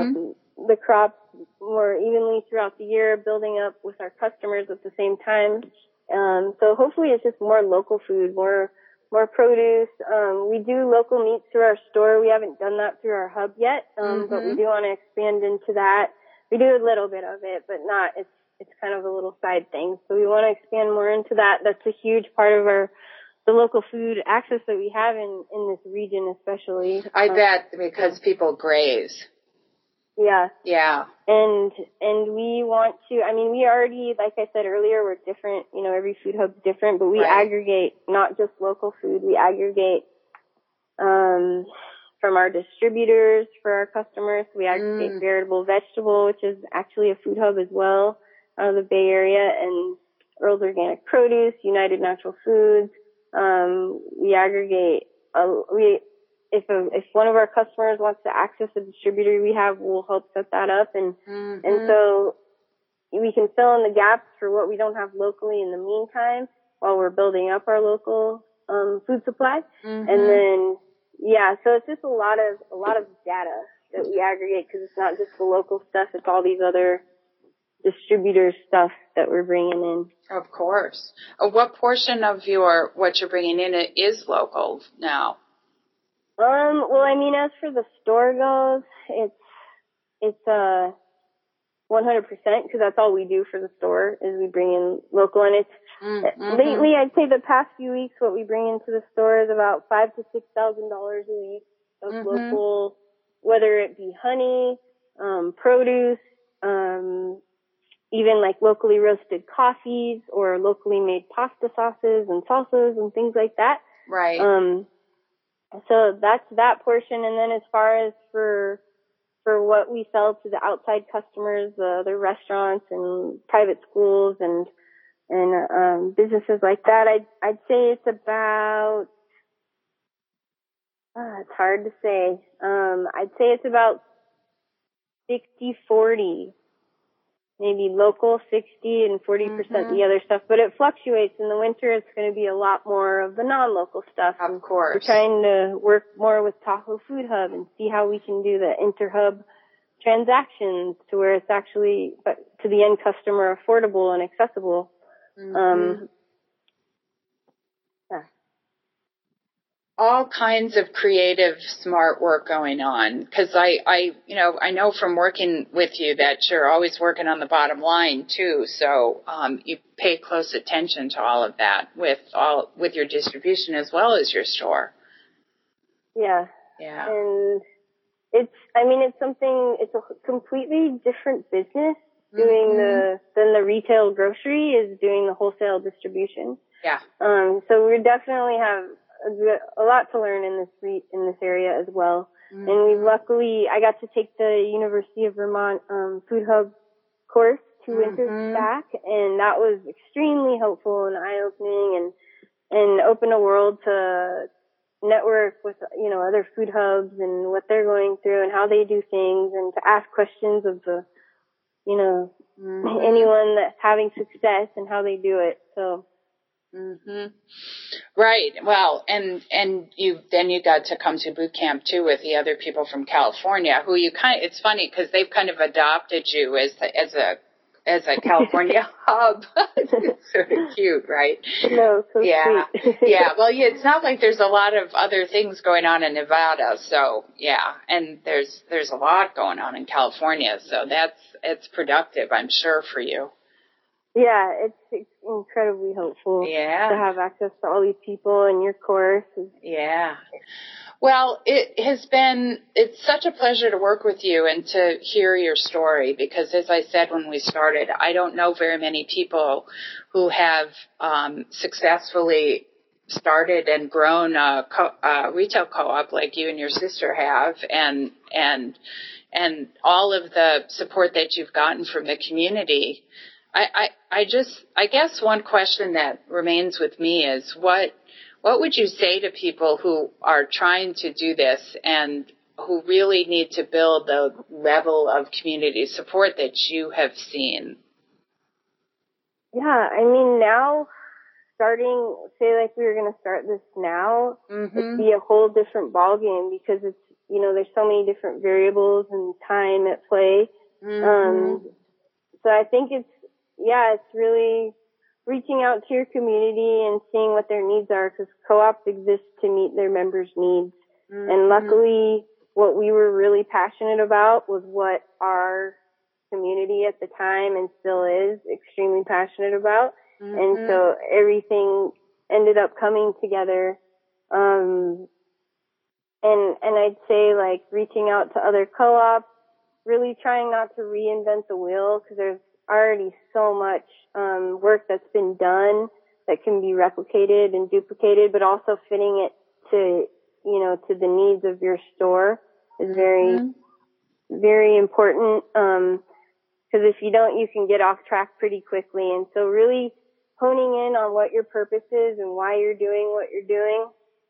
the crops more evenly throughout the year, building up with our customers at the same time. Um, so hopefully it's just more local food, more more produce. Um, we do local meats through our store. We haven't done that through our hub yet, um, mm-hmm. but we do want to expand into that. We do a little bit of it, but not. It's it's kind of a little side thing. So we want to expand more into that. That's a huge part of our the local food access that we have in in this region, especially. I um, bet because people graze. Yeah. Yeah. And, and we want to, I mean, we already, like I said earlier, we're different, you know, every food hub's different, but we right. aggregate not just local food, we aggregate, um, from our distributors for our customers. We aggregate mm. Veritable Vegetable, which is actually a food hub as well, out of the Bay Area, and Earl's Organic Produce, United Natural Foods. Um, we aggregate, uh, we, If a, if one of our customers wants to access a distributor we have, we'll help set that up. And, mm-hmm. and so we can fill in the gaps for what we don't have locally in the meantime while we're building up our local, um, food supply. Mm-hmm. And then, yeah, so it's just a lot of, a lot of data that we aggregate because it's not just the local stuff, it's all these other distributor stuff that we're bringing in. Of course. Uh, what portion of your, what you're bringing in is local now? Um, well, I mean, as for the store goes, it's, it's, uh, one hundred percent because that's all we do for the store is we bring in local. And it's, mm-hmm. lately, I'd say the past few weeks, what we bring into the store is about five to six thousand dollars a week of mm-hmm. local, whether it be honey, um, produce, um, even like locally roasted coffees or locally made pasta sauces and salsas and things like that. Right. Um, So that's that portion. And then as far as for, for what we sell to the outside customers, the other restaurants and private schools and, and, um, businesses like that, I'd, I'd say it's about, uh, it's hard to say. Um, I'd say it's about sixty forty. Maybe local sixty and forty percent mm-hmm. the other stuff, but it fluctuates. In the winter, it's going to be a lot more of the non-local stuff. Of and course. We're trying to work more with Tahoe Food Hub and see how we can do the inter-hub transactions to where it's actually, but to the end customer, affordable and accessible. Mm-hmm. Um, yeah. All kinds of creative, smart work going on. Because I, I, you know, I know from working with you that you're always working on the bottom line too. So um, you pay close attention to all of that with all with your distribution as well as your store. Yeah. Yeah. And it's, I mean, it's something. It's a completely different business doing mm-hmm. the than the retail grocery is doing the wholesale distribution. Yeah. Um. So we definitely have a lot to learn in this re- in this area as well. Mm-hmm. And we luckily, I got to take the University of Vermont um, Food Hub course two mm-hmm. winters back, and that was extremely helpful and eye-opening, and and opened a world to network with, you know, other food hubs and what they're going through and how they do things, and to ask questions of the, you know, mm-hmm. anyone that's having success and how they do it. So. Mhm. Right. Well, and and you then you got to come to boot camp too with the other people from California who you kind. It's funny because they've kind of adopted you as as a as a California hub. It's sort of cute, right? No, so yeah, sweet. yeah. Well, yeah, it's not like there's a lot of other things going on in Nevada, so yeah, and there's there's a lot going on in California, so that's it's productive, I'm sure, for you. Yeah, it's, it's incredibly helpful yeah. to have access to all these people in your course. Yeah. Well, it has been, it's such a pleasure to work with you and to hear your story because, as I said when we started, I don't know very many people who have um, successfully started and grown a, co- a retail co-op like you and your sister have, and and and all of the support that you've gotten from the community. I, I, I just, I guess one question that remains with me is what, what would you say to people who are trying to do this and who really need to build the level of community support that you have seen? Yeah, I mean, now starting, say like we were going to start this now, mm-hmm. it'd be a whole different ballgame because it's, you know, there's so many different variables and time at play. Mm-hmm. Um, so I think it's, yeah, it's really reaching out to your community and seeing what their needs are, because co-ops exist to meet their members' needs. Mm-hmm. And luckily, what we were really passionate about was what our community at the time, and still is, extremely passionate about. Mm-hmm. And so everything ended up coming together. Um, and, and I'd say, like, reaching out to other co-ops, really trying not to reinvent the wheel, because there's already so much um, work that's been done that can be replicated and duplicated, but also fitting it to, you know, to the needs of your store is very, mm-hmm. very important. Um, because if you don't, you can get off track pretty quickly. And so really honing in on what your purpose is and why you're doing what you're doing,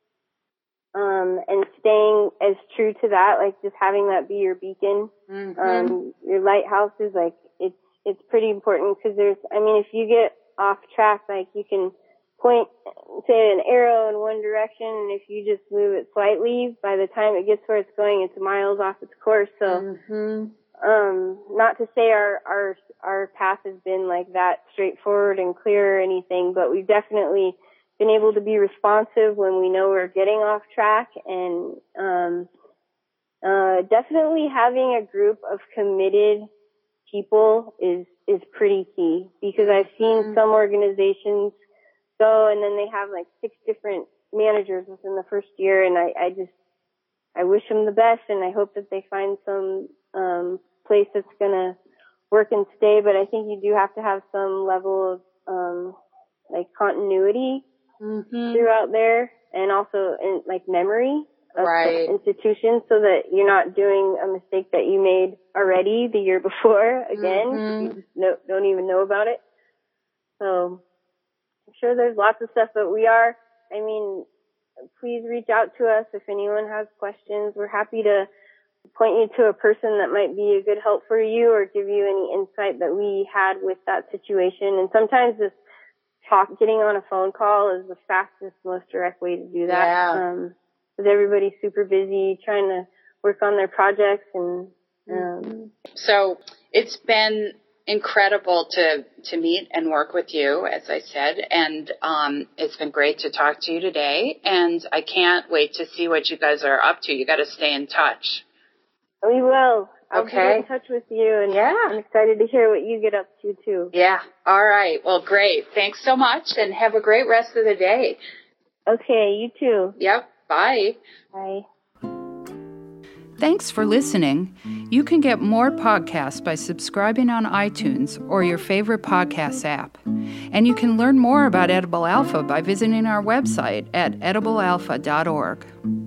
um, and staying as true to that, like just having that be your beacon. Mm-hmm. Um, your lighthouse is like, it's, it's pretty important, because there's, I mean, if you get off track, like you can point, say, an arrow in one direction, and if you just move it slightly, by the time it gets where it's going, it's miles off its course. So, mm-hmm. um, not to say our, our, our path has been like that straightforward and clear or anything, but we've definitely been able to be responsive when we know we're getting off track, and, um, uh, definitely having a group of committed people is, is pretty key, because I've seen mm-hmm. some organizations go and then they have like six different managers within the first year, and I, I just, I wish them the best, and I hope that they find some, um, place that's gonna work and stay, but I think you do have to have some level of, um, like continuity mm-hmm. throughout there, and also in like memory of right. the institution, so that you're not doing a mistake that you made already the year before again. Mm-hmm. You just no, don't even know about it. So I'm sure there's lots of stuff, but we are, I mean, please reach out to us if anyone has questions. We're happy to point you to a person that might be a good help for you, or give you any insight that we had with that situation. And sometimes this talk, getting on a phone call is the fastest, most direct way to do that. Yeah. Um, because everybody's super busy trying to work on their projects, and um, so it's been incredible to to meet and work with you, as I said, and um, it's been great to talk to you today, and I can't wait to see what you guys are up to. You got to stay in touch. We will. I'll okay. be in touch with you, and yeah. I'm excited to hear what you get up to too. Yeah. All right. Well, great. Thanks so much, and have a great rest of the day. Okay. You too. Yep. Bye. Bye. Thanks for listening. You can get more podcasts by subscribing on iTunes or your favorite podcast app. And you can learn more about Edible Alpha by visiting our website at edible alpha dot org.